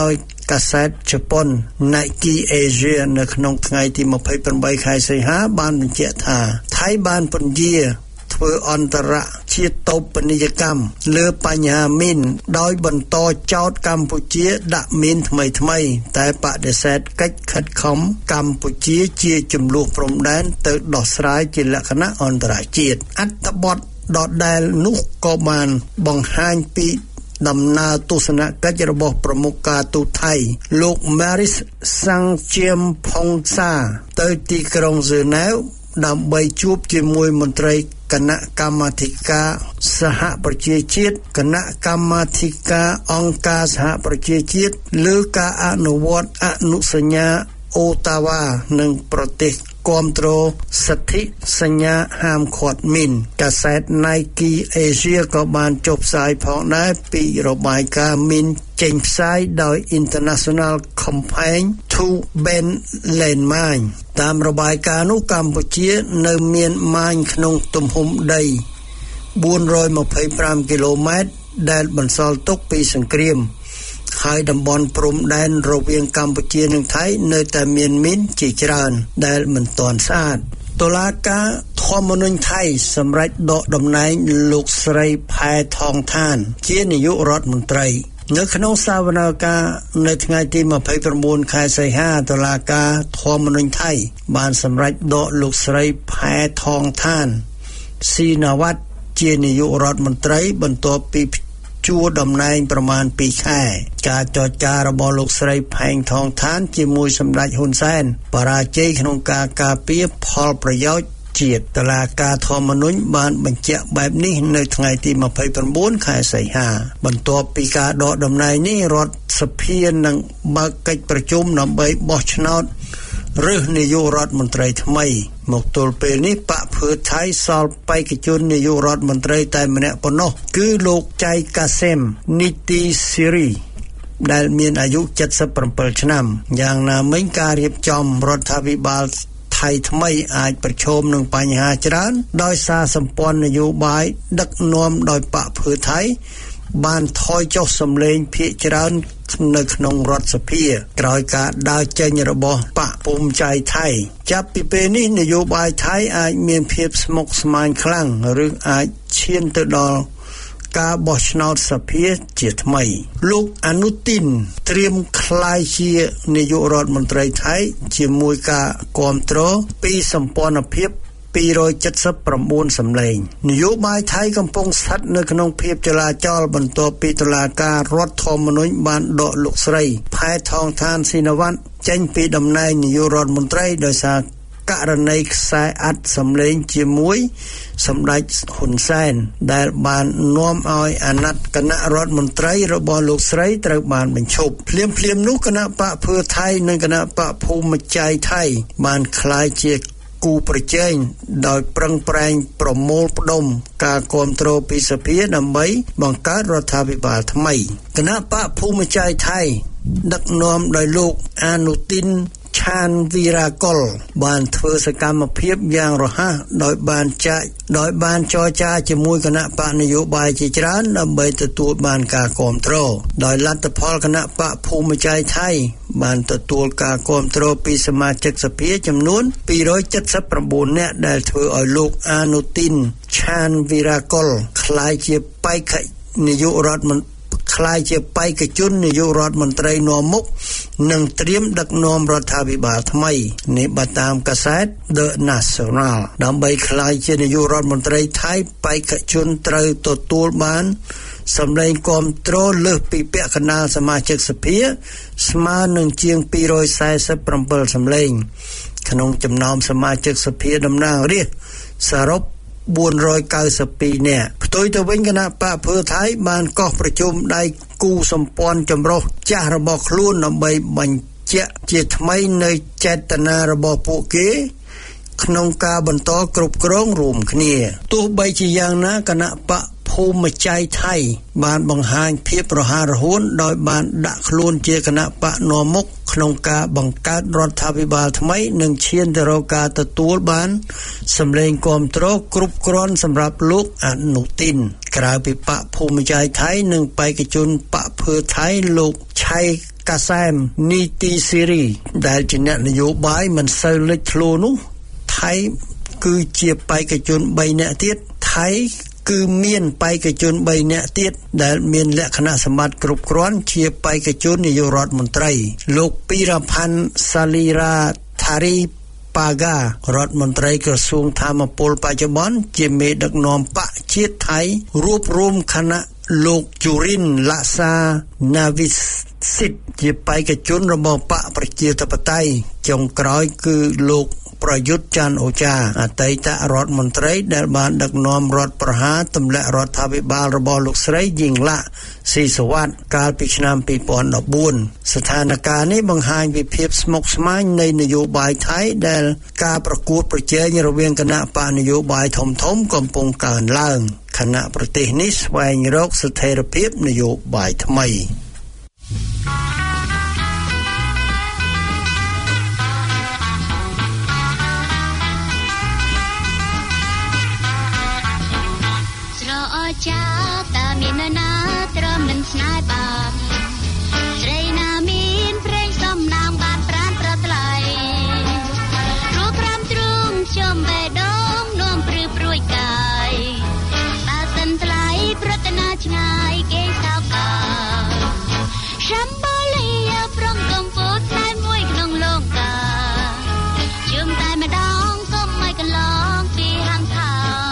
កាសែតជប៉ុន Nike Asia នៅក្នុងថ្ងៃទី28ខែសីហាបានបញ្ជាក់ថាថៃបានពន្យាធ្វើអន្តរជាតិតូបនីយកម្មលើបញ្ហាមីនដោយបន្តចោទកម្ពុជាដាក់មីនថ្មីៗតែបដិសេធកិច្ចខិតខំកម្ពុជាជាចំនួនព្រំដែនទៅដោះស្រាយជាលក្ខណៈអន្តរជាតិអត្ថបទដដែលនោះក៏បានបង្ហាញពីដំណើរទស្សនកិច្ចរបស់ប្រមុខការទូតថៃលោក Maris Sangchiem Phongsa ទៅទីក្រុងហ្សឺណែវដើម្បីជួបជាមួយមន្ត្រីគណៈកម្មាធិការសហប្រជាជាតិគណៈកម្មាធិការអង្គការសហប្រជាជាតិលើការអនុវត្តអនុសញ្ញាអូតាវ៉ានិងប្រទេសគាំទ្រសិទ្ធិសញ្ញាហាមឃាត់មីនកាសែត Nike Asia ក៏បានចុះផ្សាយផងដែរពីរបាយការណ៍មីនចេញផ្សាយដោយ International Campaign to Ban Landmine តាមរបាយការណ៍នោះកម្ពុជានៅមានម៉ាញក្នុងទំហំដី425គីឡូម៉ែត្រដែលបន្សល់ទុកពីសង្គ្រាមហើយតំបន់ព្រំដែនរវាងកម្ពុជានិងថៃនៅតែមានមីនជាច្រើនដែលមិនទាន់ស្អាតតុលាការធម្មនុញ្ញថៃសម្រេចដកតំណែងលោកស្រីផែថងឋានជានាយករដ្ឋមន្ត្រីនៅក្នុងសវនកម្មនៅថ្ងៃទី29ខែសីហាតុលាការធម្មនុញ្ញថៃបានសម្រេចដកលោកស្រីផែថងឋានស៊ីណាវ៉ាត់ជានាយករដ្ឋមន្ត្រីបន្ទាប់ពីជួតំណែងប្រមាណ2ខែការចរចារបស់លោកស្រីផែងថងឋានជាមួយសម្ដេចហ៊ុនសែនបរាជ័យក្នុងការការពារផលប្រយោជន៍ជាតិតុលាការធម្មនុញ្ញបានបញ្ជាក់បែបនេះនៅថ្ងៃទី29ខែសីហាបន្ទាប់ពីការដកតំណែងនេះរដ្ឋសភានឹងបើកកិច្ចប្រជុំដើម្បីបោះឆ្នោតរើសនាយករដ្ឋមន្ត្រីថ្មីមកទល់ពេលនេះបកភឿថៃសល់បេក្ខជននាយករដ្ឋមន្ត្រីតែម្នាក់ប៉ុណ្ណោះគឺលោកចៃកាសេមនីទីសេរីដែលមានអាយុ77ឆ្នាំយ៉ាងណាមិញការរៀបចំរដ្ឋាភិបាលថៃថ្មីអាចប្រឈមនឹងបញ្ហាច្រើនដោយសារសម្ព័ន្ធនយោបាយដឹកនាំដោយបកភឿថៃបានថយចុះសម្លេងភាគច្រើននៅក្នុងរដ្ឋសភាក្រោយការដើរចេញរបស់បកภูมิใจไทยចាប់ពីពេលនេះនយោបាយថៃអាចមានភាពស្មុគស្មាញខ្លាំងឬអាចឈានទៅដល់ការបោះឆ្នោតសភាជាថ្មីលោកអនុទីនត្រៀមក្លាយជានាយករដ្ឋមន្ត្រីថៃជាមួយការគាំទ្រពីសម្ព័ន្ធភាព279សម្លេងនយោបាយថៃកំពុងស្ថិតនៅក្នុងភាពចលាចលបន្ទាប់ពីតុលាការរដ្ឋធម្មនុញ្ញបានដកលោកស្រីផែថងឋានស៊ីណាវ៉ាត់ចេញពីតំណែងនាយករដ្ឋមន្ត្រីដោយសារករណីខ្សែអាត់សម្លេងជាមួយសម្ដេចហ៊ុនសែនដែលបាននាំឲ្យអាណត្តិគណៈរដ្ឋមន្ត្រីរបស់លោកស្រីត្រូវបានបញ្ឈប់ភ្លាមៗនោះគណៈបកភឿថៃនិងគណៈបកភូមិใจថៃបានក្លាយជាគូប្រជែងដោយប្រឹងប្រែងប្រមូលផ្ដុំការគាំទ្រពីសភាដើម្បីបង្កើតរដ្ឋាភិបាលថ្មីគណៈបកភូមិใจថៃដឹកនាំដោយលោកអនុទីនឆានវីរ៉ាកុលបានធ្វើសកម្មភាពយ៉ាងរហ័សដោយបានចរចាជាមួយគណៈបកនយោបាយជាច្រើនដើម្បីទទួលបានការគាំទ្រដោយលទ្ធផលគណៈបកភូមិใจថៃបានទទួលការគាំទ្រពីសមាជិកសភាចំនួន279នាក់ដែលធ្វើឲ្យលោកអនុទីនឆានវីរ៉ាកុលក្លាយជាបេក្ខនាយករដ្ឋមន្ត្រីក្លាយជាបេក្ខជននាយករដ្ឋមន្ត្រីនាំមុខនិងត្រៀមដឹកនាំរដ្ឋាភិបាលថ្មីនេះបើតាមកាសែត The National ដើម្បីក្លាយជានាយករដ្ឋមន្ត្រីថៃបេក្ខជនត្រូវទទួលបានសម្លេងគាំទ្រលើសពីពាក់កណ្ដាលសមាជិកសភាស្មើនឹងជាង247សម្លេងក្នុងចំណោមសមាជិកសភាតំណាងរាស្ត្រសរុប492នាក់ផ្ទុយទៅវិញគណៈបកភឿថៃបានកោះប្រជុំដៃគូសម្ព័ន្ធចម្រុះចាស់របស់ខ្លួនដើម្បីបញ្ជាក់ជាថ្មីនៅចេតនារបស់ពួកគេក្នុងការបន្តគ្រប់គ្រងរួមគ្នាទោះបីជាយ៉ាងណាគណៈបកភូមិใจថៃបានបង្ហាញភាពរហ័សរហួនដោយបានដាក់ខ្លួនជាគណៈបកនាំមុខក្នុងការបង្កើតរដ្ឋាភិបាលថ្មីនិងឈានទៅរកការទទួលបានសម្លេងគាំទ្រគ្រប់គ្រាន់សម្រាប់លោកអនុទីនក្រៅពីបកភូមិใจថៃនិងបេក្ខជនបកភឿថៃលោកឆៃកាសែមនីតិសេរីដែលជាអ្នកនយោបាយមិនសូវលេចធ្លោនោះថៃគឺជាបេក្ខជន3នាក់ទៀតថៃគឺមានបេក្ខជន3នាក់ទៀតដែលមានលក្ខណៈសម្បត្តិគ្រប់គ្រាន់ជាបេក្ខជននាយករដ្ឋមន្ត្រីលោកពីរផាន់សាលីរ៉ាថារីប៉ាហ្ការដ្ឋមន្ត្រីក្រសួងធម្មពលបច្ចុប្បន្នជាមេដឹកនាំបកជាតិថៃរួបរวมគណៈលោកជូរិនឡាសាណាវីសិតជាបេក្ខជនរបស់បកប្រជាធិបតេយ្យចុងក្រោយគឺលោកប្រយុទ្ធច័ន្ទអូចាអតីតរដ្ឋមន្ត្រីដែលបានដឹកនាំរដ្ឋប្រហារទម្លាក់រដ្ឋាភិបាលរបស់លោកស្រីយីងឡាក់ស៊ីសវត្តកាលពីឆ្នាំ2014ស្ថានភាពនេះបង្ហាញពីភាពស្មុគស្មាញនៃនយោបាយថៃដែលការប្រកួតប្រជែងរវាងគណៈបកនយោបាយធំៗកំពុងកើនឡើងខណៈប្រទេសនេះស្វែងរកស្ថិរភាពនយោបាយថ្មីចាតើមានណាត្រឹមមិនស្នេហ៍បាបស្រីណាមានព្រេងសំណាងបានប្រានប្រថ្លៃរួចក្រាំទ្រូងចំបេះដូងនាំព្រឺព្រួយកាយបើសិនថ្លៃប្រតនាឆ្ងាយគេសោកាសម្បលីប្រងកំពូតតែមួយក្នុងលងកាជើងតែម្ដងកុំឲ្យកន្លងពីហាងថា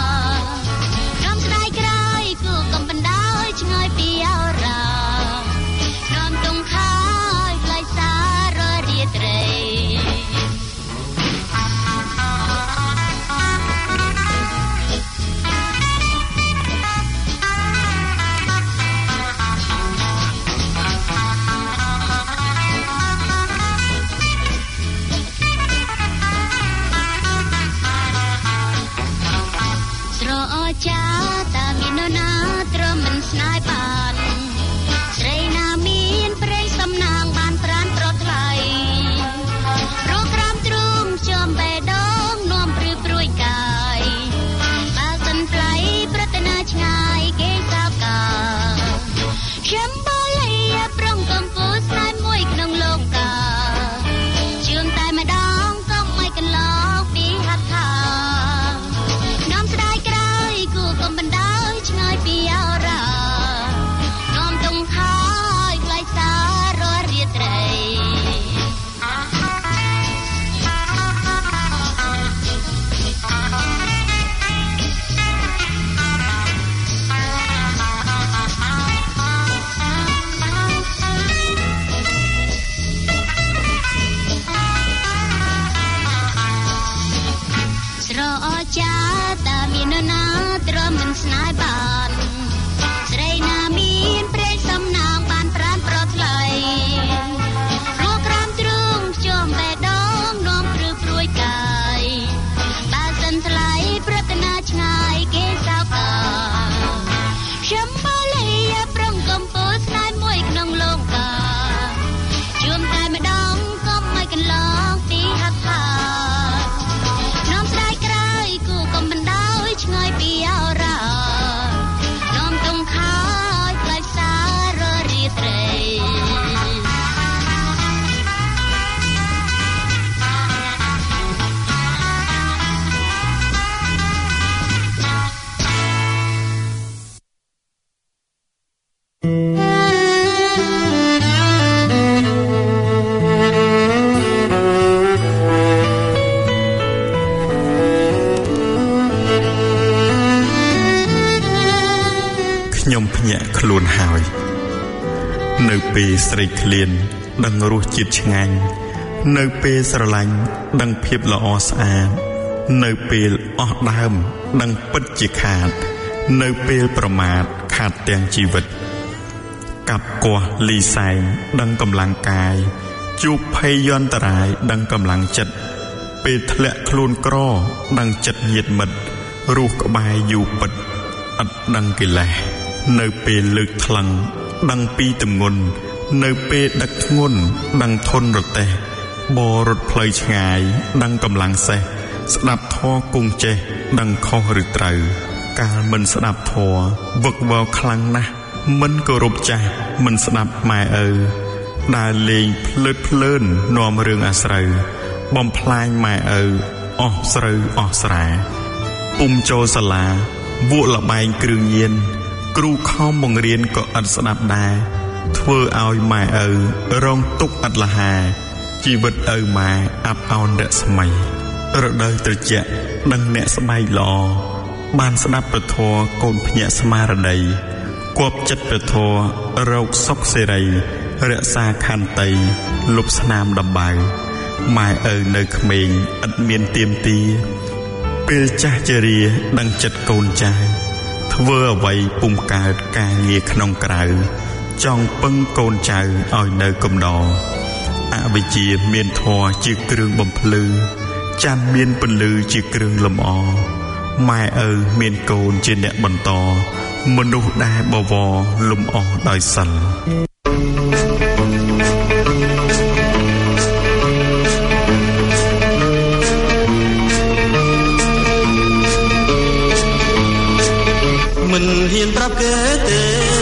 ឆ្ងាយពីអរ៉ានាំទងខាយផ្លៃសាររាត្រីស្រអចាតើមានណាត្រឹមមិនស្នេហ៍បានស្រីណាមានព្រេងសំណាងបានប្រានប្រថ្លៃរកក្រាមទ្រូងចំបេះដូងនាំព្រឺព្រួយកាយបើសិនថ្លៃប្រតនាឆ្ងាយគេសោកាសម្បលីប្រងកំពូតស្នេហ៍មួយក្នុងលងកាជឿនតែម្ដងកុំឲ្យកន្លងពីហត្ថថានាំស្ដាយក្រោយគូកុំបណ្ដោយឆ្ងាយពីអរ៉ានាំទងខាយផ្លៃសាររាត្រីស្រអចាតើមានណាត្រឹមមិនស្នេហ៍បានស្រីណាមានព្រេងសំណាងបានប្រានប្រថ្លៃរួចក្រាមទ្រូងចំបេះដូងនាំព្រឺព្រួយកាយបើសិនថ្លៃប្រតនាឆ្ងាយគេសោកាសម្បលីប្រងកំពូតស្នេហ៍មួយក្នុងលងកាជឿនតែម្ដងកុំឲ្យកន្លងពីហត្ថថានាំស្ដាយក្រោយគូកុំបណ្ដោយឆ្ងាយពីអរ៉ានាំទងខាយផ្លៃសាររាត្រីខ្ញុំភ្ញាក់ខ្លួនហើយនៅពេលស្រីឃ្លានដឹងរសជាតិឆ្ងាញ់នៅពេលស្រឡាញ់ដឹងភាពល្អស្អាតនៅពេលអស់ដើមដឹងពិតជាខាតនៅពេលប្រមាថខាតទាំងជីវិតកាប់គាស់លីសែងដឹងកម្លាំងកាយជួបភ័យយន្តរាយដឹងកម្លាំងចិត្តពេលធ្លាក់ខ្លួនក្រដឹងចិត្តញាតិមិត្តរស់ក្បែរយូរពិតឥតដឹងកិលេសនៅពេលលើកថ្លឹងដឹងពីទម្ងន់នៅពេលដឹកធ្ងន់ដឹងធន់រទេះបរត់ផ្លូវឆ្ងាយដឹងកម្លាំងសេះស្ដាប់ធម៌គង់ចេះដឹងខុសឬត្រូវកាលមិនស្ដាប់ធម៌វឹកវរខ្លាំងណាស់មិនគោរពចាស់មិនស្ដាប់ម៉ែឪដើរលេងភ្លើតភ្លើននាំរឿងអាស្រូវបំផ្លាញម៉ែឪអស់ស្រូវអស់ស្រែពុំចូលសាលាវក់លបែងគ្រឿងញៀនគ្រូខំបង្រៀនក៏ឥតស្ដាប់ដែរធ្វើឲ្យម៉ែឪរងទុក្ខឥតលហាជីវិតឪម៉ែអាប់អោនរស្មីរដូវត្រជាក់ដឹងអ្នកស្បែកល្អបានស្ដាប់ពធកូនភ្ញាក់ស្មារតីគប់ចិត្តពធរោគសុខសេរីរក្សាខន្តីលុបស្នាមដំបៅម៉ែឪនៅក្មេងឥតមានទៀមទាពេលចាស់ជរាដឹងចិត្តកូនចៅធ្វើអ្វីពុំកើតការងារក្នុងក្រៅចង់ពឹងកូនចៅឲ្យនៅកំដរអវិជ្ជាមានធម៌ជាគ្រឿងបំភ្លឺច័ន្ទមានពន្លឺជាគ្រឿងលម្អម៉ែឪមានកូនជាអ្នកបន្តមនុស្សដែលបវរលំអដោយសិលមិនហ៊ានប្រាប់គេទេ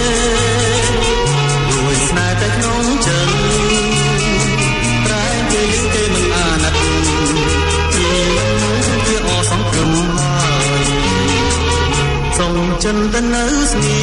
ដោយស្នេហ៍តែក្នុងចិត្តប្រែគេមិនអាណិតជាអសង្ឃឹមហើយសូមចិនទៅនៅស្ងៀ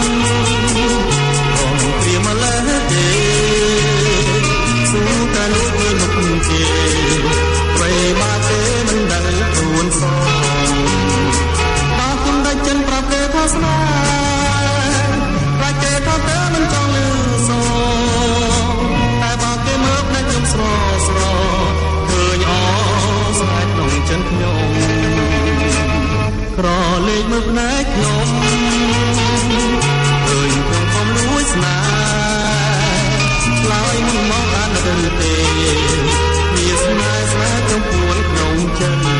មកុំព្រាមឡើយទេស៊ូតែលួចមើលមុខគេអ្វីមកទេមិនដឹងខ្លួនសោបើគុំដាច់ចិនប្រាប់គេថាស្នេហ៍តែគេថាទៅមិនចង់លឺសោតែបើគេមកតែខ្ញុំស្រស្រឃើញអស្នេហ៍ក្នុងចិនខ្ញុំក្រលេខមើលភ្នែកខ្ញុំឃើញខ្ញុំខំលួចស្នេហ៍ឡើយមិនមកបានទៅទេវាស្នេហ៍ស្នេហ៍ក្នុងពួនក្នុងចិន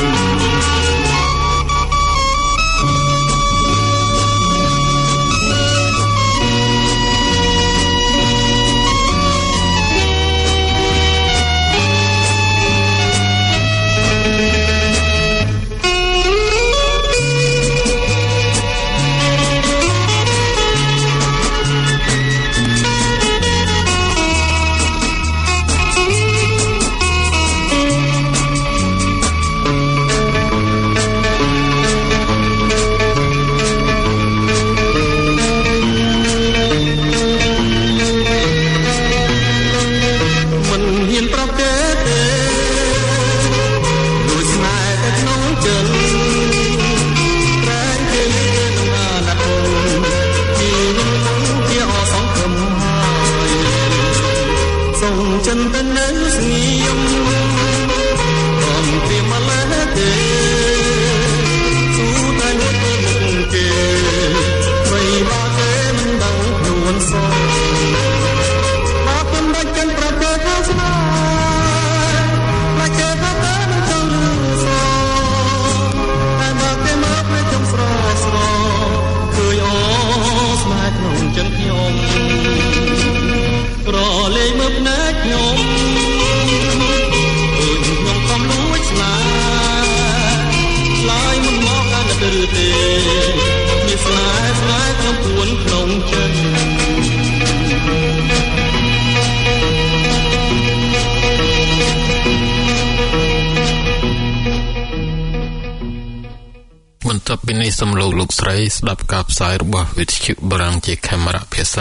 សំឡេងលោកស្រីស្ដាប់ការផ្សាយរបស់វិទ្យុបារាំងជាខេមរៈភាសា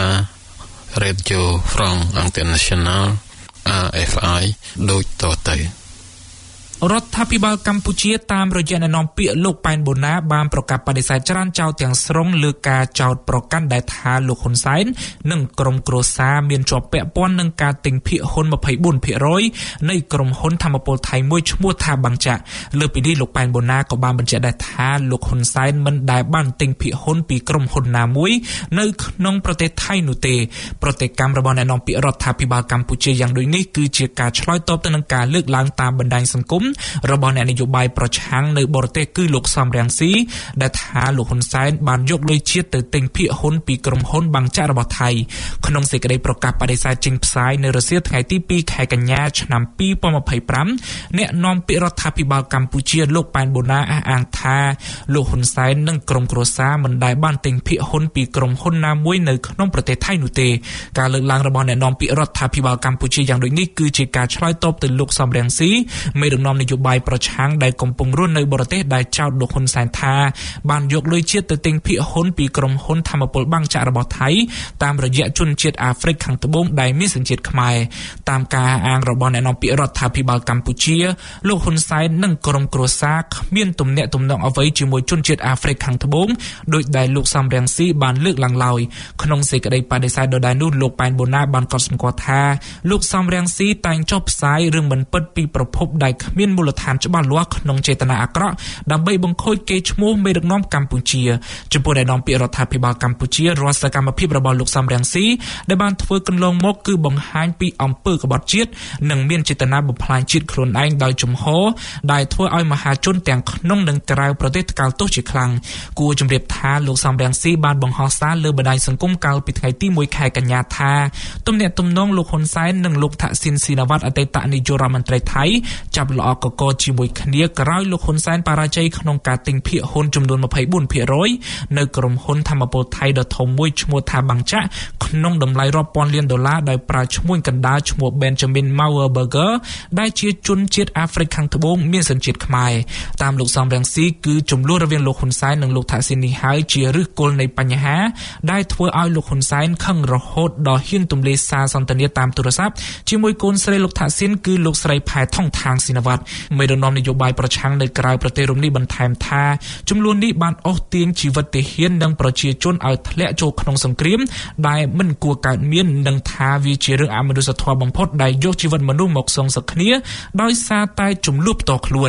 Radio France International RFI ដូចតទៅរដ្ឋាភិបាលកម្ពុជាតាមរយៈអ្នកនាំពាក្យលោកប៉ែនបូណាបានប្រកាសបដិសេធច្រានចោលទាំងស្រុងលើការចោទប្រកាន់ដែលថាលោកហ៊ុនសែននិងក្រុមគ្រួសារមានជាប់ពាក់ព័ន្ធនឹងការទិញភាគហ៊ុន 24% នៃក្រុមហ៊ុនធម្មពលថៃមួយឈ្មោះថាបាំងចាក់លើពីនេះលោកប៉ែនបូណាក៏បានបញ្ជាក់ដែរថាលោកហ៊ុនសែនមិនដែលបានទិញភាគហ៊ុនពីក្រុមហ៊ុនណាមួយនៅក្នុងប្រទេសថៃនោះទេប្រតិកម្មរបស់អ្នកនាំពាក្យរដ្ឋាភិបាលកម្ពុជាយ៉ាងដូចនេះគឺជាការឆ្លើយតបទៅនឹងការលើកឡើងតាមបណ្ដាញសង្គមរបស់អ្នកនយោបាយប្រឆាំងនៅបរទេសគឺលោកសំរងស៊ីដែលថាលោកហ៊ុនសែនបានយកលុយជាតិទៅទិញភាគហ៊ុនពីក្រុមហ៊ុនបាំងចាក់របស់ថៃក្នុងសេចក្តីប្រកាសបដិសេធចេញផ្សាយនៅរសៀលថ្ងៃទី2ខែកញ្ញាឆ្នាំ2025អ្នកនាំពាក្យរដ្ឋាភិបាលកម្ពុជាលោកប៉ែនបូណាអះអាងថាលោកហ៊ុនសែននិងក្រុមគ្រួសារមិនដែលបានទិញភាគហ៊ុនពីក្រុមហ៊ុនណាមួយនៅក្នុងប្រទេសថៃនោះទេការលើកឡើងរបស់អ្នកនាំពាក្យរដ្ឋាភិបាលកម្ពុជាយ៉ាងដូចនេះគឺជាការឆ្លើយតបទៅលោកសំរងស៊ីមេដឹកនាំនយោបាយប្រឆាំងដែលកំពុងរស់នៅបរទេសដែលចោទលោកហ៊ុនសែនថាបានយកលុយជាតិទៅទិញភាគហ៊ុនពីក្រុមហ៊ុនថាមពលបាំងចាក់របស់ថៃតាមរយៈជនជាតិអាហ្វ្រិកខាងត្បូងដែលមានសញ្ជាតិខ្មែរតាមការអាងរបស់អ្នកនាំពាក្យរដ្ឋាភិបាលកម្ពុជាលោកហ៊ុនសែននិងក្រុមគ្រួសារគ្មានទំនាក់ទំនងអ្វីជាមួយជនជាតិអាហ្វ្រិកខាងត្បូងដោយដែលលោកសំរងស៊ីបានលើកឡើងឡើយក្នុងសេចក្តីបដិសេធដដែលនោះលោកប៉ែនបូណាបានកត់សម្គាល់ថាលោកសំរងស៊ីតែងចុះផ្សាយរឿងមិនពិតពីប្រភពដែលគ្មានមូលដ្ឋានច្បាស់លាស់ក្នុងចេតនាអាក្រក់ដើម្បីបង្ខូចកេរ្តិ៍ឈ្មោះមេដឹកនាំកម្ពុជាចំពោះអ្នកនាំពាក្យរដ្ឋាភិបាលកម្ពុជារាល់សកម្មភាពរបស់លោកសំរងស៊ីដែលបានធ្វើកន្លងមកគឺបង្ហាញពីអំពើក្បត់ជាតិនិងមានចេតនាបំផ្លាញជាតិខ្លួនឯងដោយជំហរដែលធ្វើឲ្យមហាជនទាំងក្នុងនិងក្រៅប្រទេសថ្កោលទោសជាខ្លាំងគួរជម្រាបថាលោកសំរងស៊ីបានបង្ហោះសារលើបណ្ដាញសង្គមកាលពីថ្ងៃទី1ខែកញ្ញាថាទំនាក់ទំនងលោកហ៊ុនសែននិងលោកថាក់ស៊ីនស៊ីណាវ៉ាត់អតីតនាយករដ្ឋមន្ត្រីថៃចាប់ល្អកកជាមួយគ្នាក្រោយលោកហ៊ុនសែនបរាជ័យក្នុងការទិញភាគហ៊ុនចំនួន 24% នៅក្រុមហ៊ុនថាមពលថៃដ៏ធំមួយឈ្មោះថាបាំងចាក់ក្នុងតម្លៃរាប់ពាន់លានដុល្លារដោយប្រើឈ្មោះកណ្ដាលឈ្មោះ Benjamin Mauerberger ដែលជាជនជាតិអាហ្វ្រិកខាងត្បូងមានសញ្ជាតិខ្មែរតាមលោកសំរងស៊ីគឺចំនួនរវាងលោកហ៊ុនសែននិងលោកថាក់ស៊ីននេះហើយជាឫសគល់នៃបញ្ហាដែលធ្វើឲ្យលោកហ៊ុនសែនខឹងរហូតដល់ហ៊ានទម្លាយសារសន្ទនាតាមទូរស័ព្ទជាមួយកូនស្រីលោកថាក់ស៊ីនគឺលោកស្រីផែថងថាងស៊ីណាវ៉ាត់មេដឹកនាំនយោបាយប្រឆាំងនៅក្រៅប្រទេសរំនេះបន្ថែមថាចំនួននេះបានអូសទាញជីវិតទាហាននិងប្រជាជនឲ្យធ្លាក់ចូលក្នុងសង្គ្រាមដែលមិនគួរកើតមាននិងថាវាជារឿងអមនុស្សធម៌បំផុតដែលយកជីវិតមនុស្សមកសងសឹកគ្នាដោយសារតែចំនួនផ្ទាល់ខ្លួន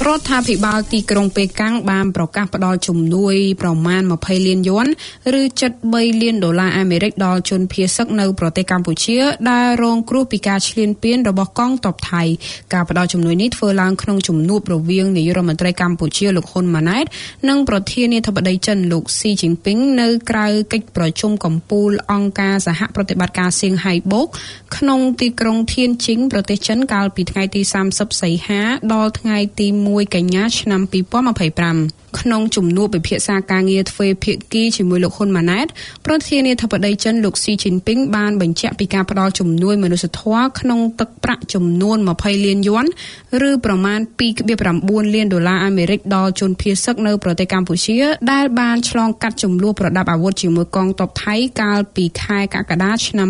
រដ្ឋាភិបាលទីក្រុងប៉េកាំងបានប្រកាសផ្តល់ជំនួយប្រមាណ20លានយួនឬ$73លានអាមេរិកដល់ជនភៀសសឹកនៅប្រទេសកម្ពុជាដែលរងគ្រោះពីការឈ្លានពានរបស់កងទ័ពថៃការផ្តល់ជំនួយនេះធ្វើឡើងក្នុងជំនួបរវាងនាយករដ្ឋមន្ត្រីកម្ពុជាលោកហ៊ុនម៉ាណែតនិងប្រធានាធិបតីចិនលោកស៊ីជីនពីងនៅក្រៅកិច្ចប្រជុំកំពូលអង្គការសហប្រតិបត្តិការសៀងហៃបូកក្នុងទីក្រុងធៀនជីងប្រទេសចិនកាលពីថ្ងៃទី30សីហាដល់ថ្ងៃទី1កញ្ញាឆ្នាំ2025ក្នុងជំនួបពិភាក្សាការងារទ្វេភាគីជាមួយលោកហ៊ុនម៉ាណែតប្រធានាធិបតីចិនលោកស៊ីជីនពីងបានបញ្ជាក់ពីការផ្តល់ជំនួយមនុស្សធម៌ក្នុងទឹកប្រាក់ចំនួន20លានយួនឬប្រមាណ$2.9លានអាមេរិកដល់ជនភៀសសឹកនៅប្រទេសកម្ពុជាដែលបានឆ្លងកាត់ជម្លោះប្រដាប់អាវុធជាមួយកងទ័ពថៃកាលពីខែកក្កដាឆ្នាំ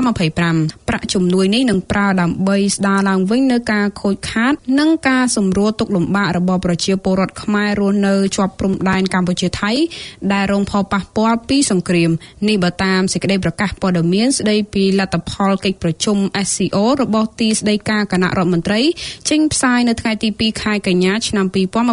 2025ប្រាក់ជំនួយនេះនឹងប្រើដើម្បីស្ដារឡើងវិញនូវការខូចខាតនិងការសម្រួលទុក្ខលំបាករបស់ប្រជាពលរដ្ឋខ្មែររស់នៅជាប់ព្រំដែនកម្ពុជាថៃដែលរងផលប៉ះពាល់ពីសង្គ្រាមនេះបើតាមសេចក្តីប្រកាសព័ត៌មានស្តីពីលទ្ធផលកិច្ចប្រជុំ SCO របស់ទីស្តីការគណៈរដ្ឋមន្ត្រីចេញផ្សាយនៅថ្ងៃទី2ខែកញ្ញាឆ្នាំ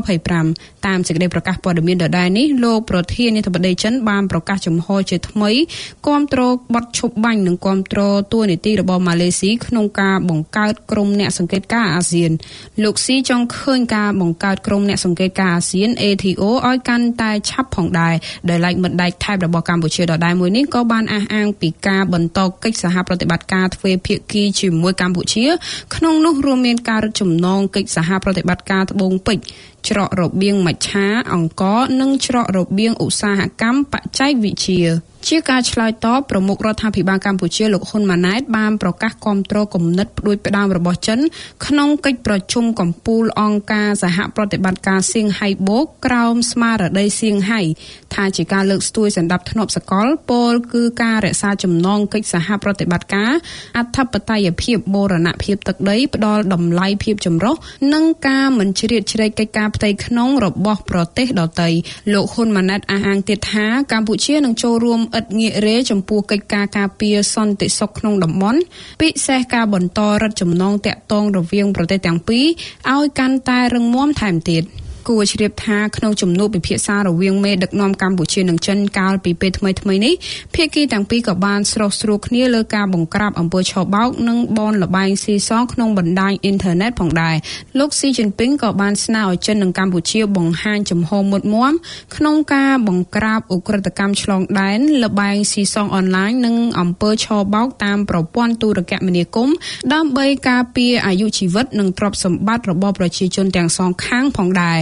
2025តាមសេចក្តីប្រកាសព័ត៌មានដដែលនេះលោកប្រធានាធិបតីចិនបានប្រកាសចំហជាថ្មីគាំទ្របទឈប់បាញ់និងគាំទ្រតួនាទីរបស់ម៉ាឡេស៊ីក្នុងការបង្កើតក្រុមអ្នកសង្កេតការណ៍អាស៊ានលោកស៊ីចង់ឃើញការបង្កើតក្រុមអ្នកសង្កេតការណ៍អាស៊ាន ATO ឲ្យកាន់តែឆាប់ផងដែរដែលឡែកមិត្តដៃថៃរបស់កម្ពុជាដដែលមួយនេះក៏បានអះអាងពីការបន្តកិច្ចសហប្រតិបត្តិការទ្វេភាគីជាមួយកម្ពុជាក្នុងនោះរួមមានការរឹតចំណងកិច្ចសហប្រតិបត្តិការត្បូងពេជ្រច្រករបៀងមច្ឆាអង្គរនិងច្រករបៀងឧស្សាហកម្មបច្ចេកវិទ្យាជាការឆ្លើយតបប្រមុខរដ្ឋាភិបាលកម្ពុជាលោកហ៊ុនម៉ាណែតបានប្រកាសគាំទ្រគំនិតផ្ដួចផ្ដើមរបស់ចិនក្នុងកិច្ចប្រជុំកំពូលអង្គការសហប្រតិបត្តិការសៀងហៃបូកក្រោមស្មារតីសៀងហៃថាជាការលើកស្ទួយសណ្ដាប់ធ្នាប់សកលពោលគឺការរក្សាចំណងកិច្ចសហប្រតិបត្តិការអធិបតេយ្យភាពបូរណភាពទឹកដីផ្ដល់តម្លៃភាពចម្រុះនិងការមិនជ្រៀតជ្រែកកិច្ចការផ្ទៃក្នុងរបស់ប្រទេសដទៃលោកហ៊ុនម៉ាណែតអះអាងទៀតថាកម្ពុជានឹងចូលរួមឥតងាករេចំពោះកិច្ចការការពារសន្តិសុខក្នុងតំបន់ពិសេសការបន្តរឹតចំណងតាក់ទងរវាងប្រទេសទាំងពីរឲ្យកាន់តែរឹងមាំថែមទៀតគួរជ្រាបថាក្នុងជំនួបពិភាក្សារវាងមេដឹកនាំកម្ពុជានិងចិនកាលពីពេលថ្មីៗនេះភាគីទាំងពីរក៏បានស្រោះស្រួលគ្នាលើការបង្ក្រាបអំពើឆបោកនិងបនលបែងស៊ីសងក្នុងបណ្ដាញអ៊ីនធឺណិតផងដែរលោកស៊ីជីនពីងក៏បានស្នើឲ្យចិននិងកម្ពុជាបង្ហាញជំហរមុតមាំក្នុងការបង្ក្រាបឧក្រិដ្ឋកម្មឆ្លងដែនលបែងស៊ីសងអនឡាញនិងអំពើឆបោកតាមប្រព័ន្ធទូរគមនាគមន៍ដើម្បីការពារអាយុជីវិតនិងទ្រព្យសម្បត្តិរបស់ប្រជាជនទាំងសងខាងផងដែរ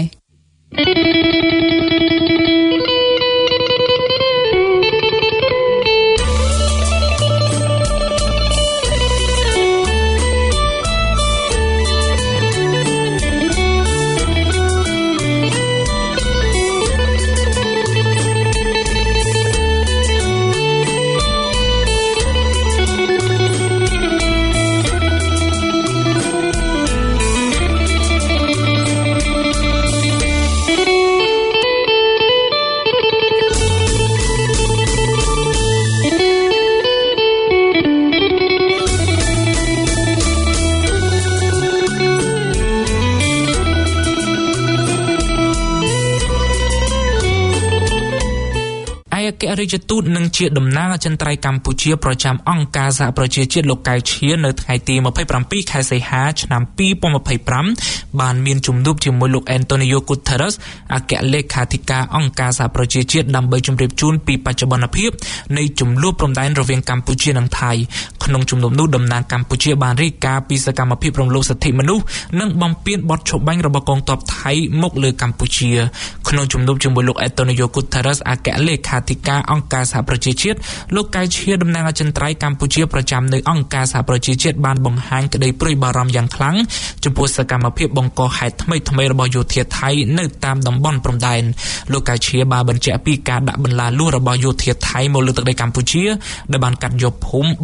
ឯករាជ្យទូតនិងជាតំណាងអចិន្ត្រៃយ៍កម្ពុជាប្រចាំអង្គការសហប្រជាជាតិលោកកែវឈៀននៅថ្ងៃទី27ខែសីហាឆ្នាំ2025បានមានជំនួបជាមួយលោក Antonio Guterres អគ្គលេខាធិការអង្គការសហប្រជាជាតិដើម្បីជម្រាបជូនពីបច្ចុប្បន្នភាពនៃជំលោះព្រំដែនរវាងកម្ពុជានិងថៃក្នុងជំនួបនោះតំណាងកម្ពុជាបានរាយការណ៍ពីសកម្មភាពរំលោភសិទ្ធិមនុស្សនិងបំពានបទឆបាញ់របស់កងទ័ពថៃមកលើកម្ពុជាក្នុងជំនួបជាមួយលោក Antonio Guterres អគ្គលេខាធិការអង្គការសហប្រជាជាតិលោកកែវឈៀតំណាងអចិន្ត្រៃយ៍កម្ពុជាប្រចាំនៅអង្គការសហប្រជាជាតិបានបង្ហាញក្តីព្រួយបារម្ភយ៉ាងខ្លាំងចំពោះសកម្មភាពបង្កហេតុថ្មីៗរបស់យោធាថៃនៅតាមតំបន់ព្រំដែនលោកកែវឈៀបានបញ្ជាក់ពីការដាក់បន្លាលួសរបស់យោធាថៃមកលើទឹកដីកម្ពុជាដែលបានកាត់យកភូមិបណ្ដេញ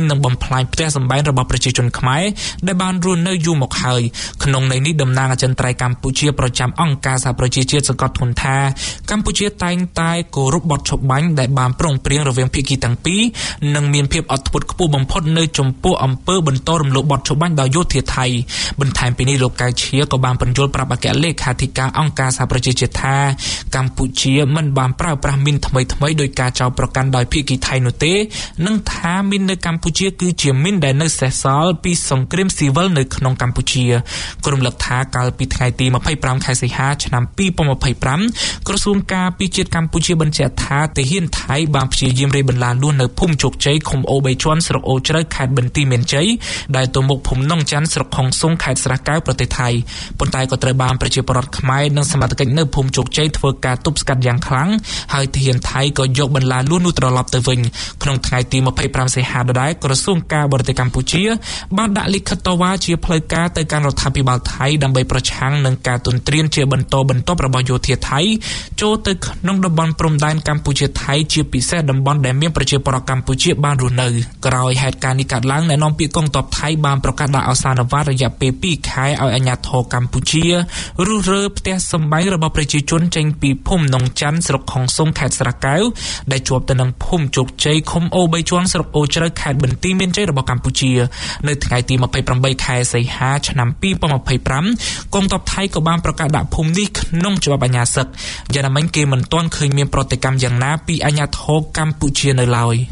និងបំផ្លាញផ្ទះសម្បែងរបស់ប្រជាជនខ្មែរដែលបានរស់នៅយូរមកហើយក្នុងន័យនេះតំណាងអចិន្ត្រៃយ៍កម្ពុជាប្រចាំអង្គការសហប្រជាជាតិសង្កត់ធ្ងន់ថាកម្ពុជាតែងតែគោរពបទឈប់បាញ់ដែលបានព្រមព្រៀងរវាងភាគីទាំងពីរនិងមានភាពអត់ធ្មត់ខ្ពស់បំផុតនៅចំពោះអំពើបន្តរំលោភបទឈប់បាញ់ដោយយោធាថៃបន្ថែមពីនេះលោកកៅឈៀក៏បានបញ្យល់ប្រាប់អគ្គលេខាធិការអង្គការសហប្រជាជាតិថាកម្ពុជាមិនបានប្រើប្រាស់មីនថ្មីដោយការចោទប្រកាន់ដោយភាគីថៃនោះទេនិងថាមីននៅកម្ពុជាគឺជាមីនដែលនៅសេសសល់ពីសង្គ្រាមស៊ីវិលនៅក្នុងកម្ពុជាក្រុមលក្ខថាកាលពីថ្ងៃទី25ខែសីហាឆ្នាំ2025ក្រសួងការពារជាតិកម្ពុជាបញ្ជាក់ថាទាហានថៃបានព្យាយាមរាយបន្លាលួននៅភូមិជោគជ័យឃុំអូ3ជាន់ស្រុកអូជ្រៅខេត្តបន្ទាយមានជ័យដែលទៅមុខភូមិនងច័ន្ទស្រុកខុងស៊ុងខេត្តស្រះកែវប្រទេសថៃប៉ុន្តែក៏ត្រូវបានប្រជាពលរដ្ឋខ្មែរនិងសមត្ថកិច្ចនៅភូមិជោគជ័យធ្វើការទប់ស្កាត់យ៉ាងខ្លាំងហើយទាហានថៃក៏យកបន្លាលួននោះត្រឡប់ទៅវិញក្នុងថ្ងៃទី25សីហាដដែលក្រសួងការបរទេសកម្ពុជាបានដាក់លិខិតតវ៉ាជាផ្លូវការទៅកាន់រដ្ឋាភិបាលថៃដើម្បីប្រឆាំងនឹងការទន្ទ្រានជាបន្តបន្ទាប់របស់យោធាថៃចូលទៅក្នុងតំបន់ព្រំដែនកម្ពុជាថៃជាពិសេសតំបន់ដែលមានប្រជាពលរដ្ឋកម្ពុជាបានរស់នៅក្រោយហេតុការណ៍នេះកើតឡើងអ្នកនាំពាក្យកងទ័ពថៃបានប្រកាសដាក់ឱសានវត្តរយៈពេល2ខែឲ្យអាជ្ញាធរកម្ពុជារុះរើផ្ទះសម្បែងរបស់ប្រជាជនចេញពីភូមិនងច័ន្ទស្រុកខុងស៊ុងខេត្តស្រះកែវដែលជាប់ទៅនឹងភូមិជោគជ័យឃុំអូ3ជាន់ស្រុកអូជ្រៅខេត្តបន្ទាយមានជ័យរបស់កម្ពុជានៅថ្ងៃទី28ខែសីហាឆ្នាំ2025កងទ័ពថៃក៏បានប្រកាសដាក់ភូមិនេះក្នុងច្បាប់អាជ្ញាសិទ្ធិយ៉ាងណាមិញគេមិនទាន់ឃើញមានប្រតិកម្មយ៉ាងណាពីអាជ្ញាធរកម្ពុជានៅឡើយ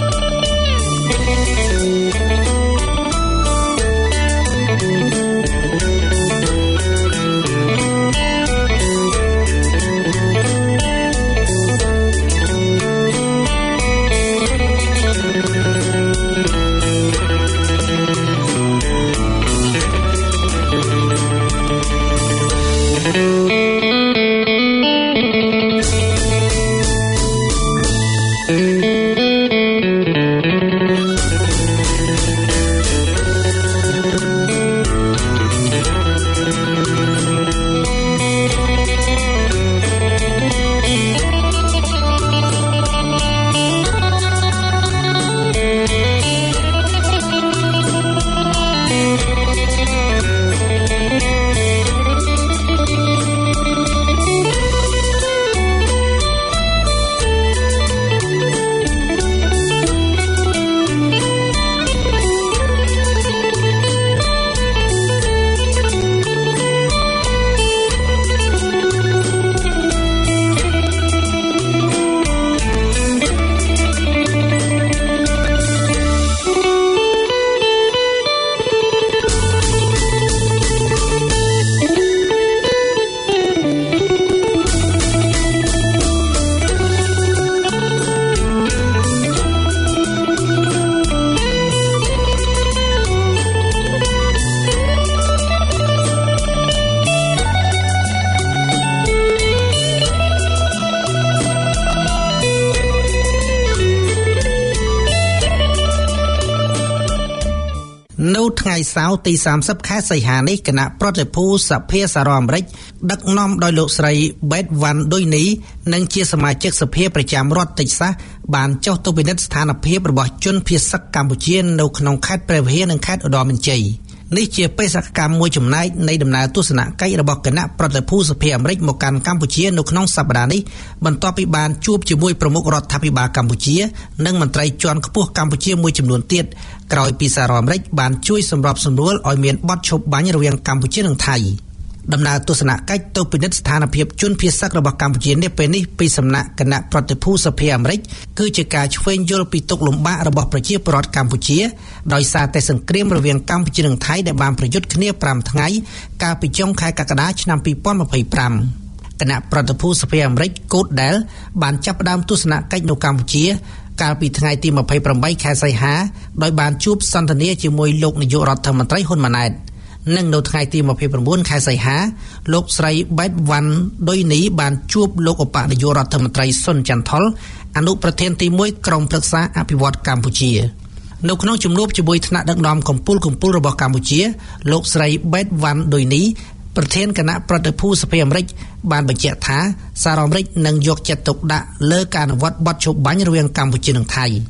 នៅថ្ងៃសៅរ៍ទី30ខែសីហានេះគណៈប្រតិភូសភាសារអាមេរិកដឹកនាំដោយលោកស្រី Beth Van Duyne និងជាសមាជិកសភាប្រចាំរដ្ឋ Texas បានចុះទៅពិនិត្យស្ថានភាពរបស់ជនភៀសសឹកកម្ពុជានៅក្នុងខេត្តព្រះវិហារនិងខេត្តឧត្តរមានជ័យនេះជាបេសកកម្មមួយចំណែកនៃដំណើរទស្សនកិច្ចរបស់គណៈប្រតិភូសភាអាមេរិកមកកាន់កម្ពុជានៅក្នុងសប្តាហ៍នេះបន្ទាប់ពីបានជួបជាមួយប្រមុខរដ្ឋាភិបាលកម្ពុជានិងមន្ត្រីជាន់ខ្ពស់កម្ពុជាមួយចំនួនទៀតក្រោយពីសហរដ្ឋអាមេរិកបានជួយសម្របសម្រួលឲ្យមានបទឈប់បាញ់រវាងកម្ពុជានិងថៃដំណើរទស្សនកិច្ចទៅពិនិត្យស្ថានភាពជនភៀសសឹករបស់កម្ពុជានេះពេលនេះពីសំណាក់គណៈប្រតិភូសភាអាមេរិកគឺជាការឆ្វេងយល់ពីទុក្ខលំបាករបស់ប្រជាពលរដ្ឋកម្ពុជាដោយសារតែសង្គ្រាមរវាងកម្ពុជានិងថៃដែលបានប្រយុទ្ធគ្នា5ថ្ងៃកាលពីចុងខែកក្កដាឆ្នាំ2025គណៈប្រតិភូសភាអាមេរិកកូតដែលបានចាប់ផ្ដើមទស្សនកិច្ចនៅកម្ពុជាកាលពីថ្ងៃទី28ខែសីហាដោយបានជួបសន្ទនាជាមួយលោកនាយករដ្ឋមន្ត្រីហ៊ុនម៉ាណែតនិងនៅថ្ងៃទី29ខែសីហាលោកស្រី Beth Van Duyne បានជួបលោកឧបនាយករដ្ឋមន្ត្រីសុនចន្ទថុលអនុប្រធានទី1ក្រុមប្រឹក្សាអភិវឌ្ឍកម្ពុជានៅក្នុងជំនួបជាមួយថ្នាក់ដឹកនាំកម្ពុជារបស់កម្ពុជាលោកស្រី Beth Van Duyne ប្រធានគណៈប្រតិភូសភាអាមេរិកបានបញ្ជាក់ថាសហរដ្ឋអាមេរិកនឹងយកចិត្តទុកដាក់លើការអនុវត្តបទឈប់បាញ់រវាងកម្ពុជានិងថៃ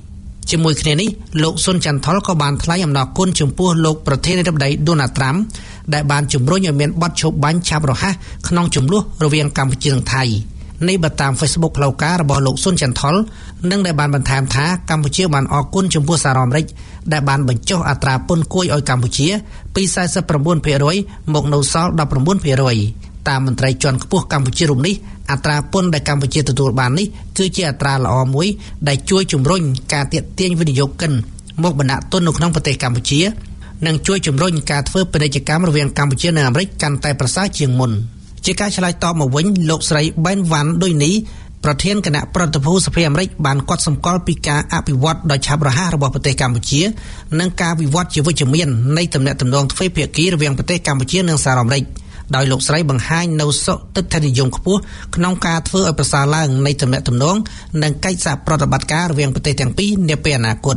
ជាមួយគ្នានេះលោកស៊ុនចន្ទថុលក៏បានថ្លែងអំណរគុណចំពោះលោកប្រធានាធិបតីដូណាល់ត្រាំដែលបានជំរុញឲ្យមានបទឈប់បាញ់ឆាប់រហ័សក្នុងជម្លោះរវាងកម្ពុជានិងថៃនេះបើតាម Facebook ផ្លូវការរបស់លោកស៊ុនចន្ទថុលនិងដែលបានបន្ថែមថាកម្ពុជាបានអរគុណចំពោះសហរដ្ឋអាមេរិកដែលបានបញ្ចុះអត្រាពន្ធគួយឲ្យកម្ពុជាពី 49% មកនៅសល់ 19%តាមមន្ត្រីជាន់ខ្ពស់កម្ពុជារូបនេះអត្រាពន្ធដែលកម្ពុជាទទួលបាននេះគឺជាអត្រាល្អមួយដែលជួយជំរុញការទាក់ទាញវិនិយោគិនមកបណ្ដាក់ទុននៅក្នុងប្រទេសកម្ពុជានិងជួយជំរុញការធ្វើពាណិជ្ជកម្មរវាងកម្ពុជានិងអាមេរិកកាន់តែប្រសើរជាងមុនជាការឆ្លើយតបមកវិញលោកស្រី Ben Van Doyne ប្រធានគណៈប្រតិភូសភាអាមេរិកបានកត់សម្គាល់ពីការអភិវឌ្ឍដ៏ឆាប់រហ័សរបស់ប្រទេសកម្ពុជានិងការវិវត្តជាវិជ្ជមាននៃទំនាក់ទំនងទ្វេភាគីរវាងប្រទេសកម្ពុជានិងសហរដ្ឋអាមេរិកដោយលោកស្រីបង្ហាញនៅសុទិដ្ឋិនិយមខ្ពស់ក្នុងការធ្វើឲ្យប្រសើរឡើងនៃទំនាក់ទំនងនិងកិច្ចសហប្រតិបត្តិការរវាងប្រទេសទាំងពីរនាពេលអនាគត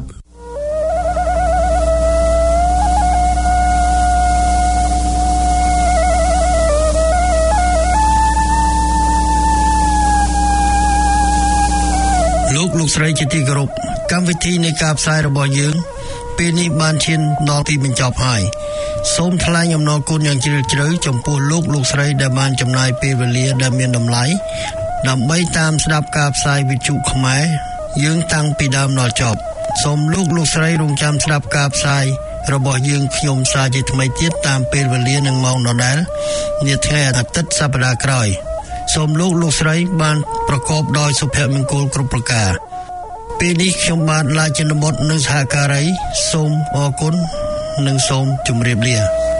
លោកស្រីជាទីគោរពកម្មវិធីនៃការផ្សាយរបស់យើងពេលនេះបានឈានដល់ទីបញ្ចប់ហើយសូមថ្លែងអំណរគុណយ៉ាងជ្រាលជ្រៅចំពោះលោកស្រីដែលបានចំណាយពេលវេលាដែលមានតម្លៃដើម្បីតាមស្ដាប់ការផ្សាយវិទ្យុខ្មែរយើងតាំងពីដើមដល់ចប់សូមលោកស្រីរងចាំស្ដាប់ការផ្សាយរបស់យើងខ្ញុំសាជាថ្មីទៀតតាមពេលវេលានិងម៉ោងដដែលនាថ្ងៃអាទិត្យសប្តាហ៍ក្រោយសូមលោកស្រីបានប្រកបដោយសុភមង្គលគ្រប់ប្រការពេលនេះខ្ញុំបាទឡាយចន្ទបុត្រនិងសហការីសូមអរគុណនិងសូមជម្រាបលា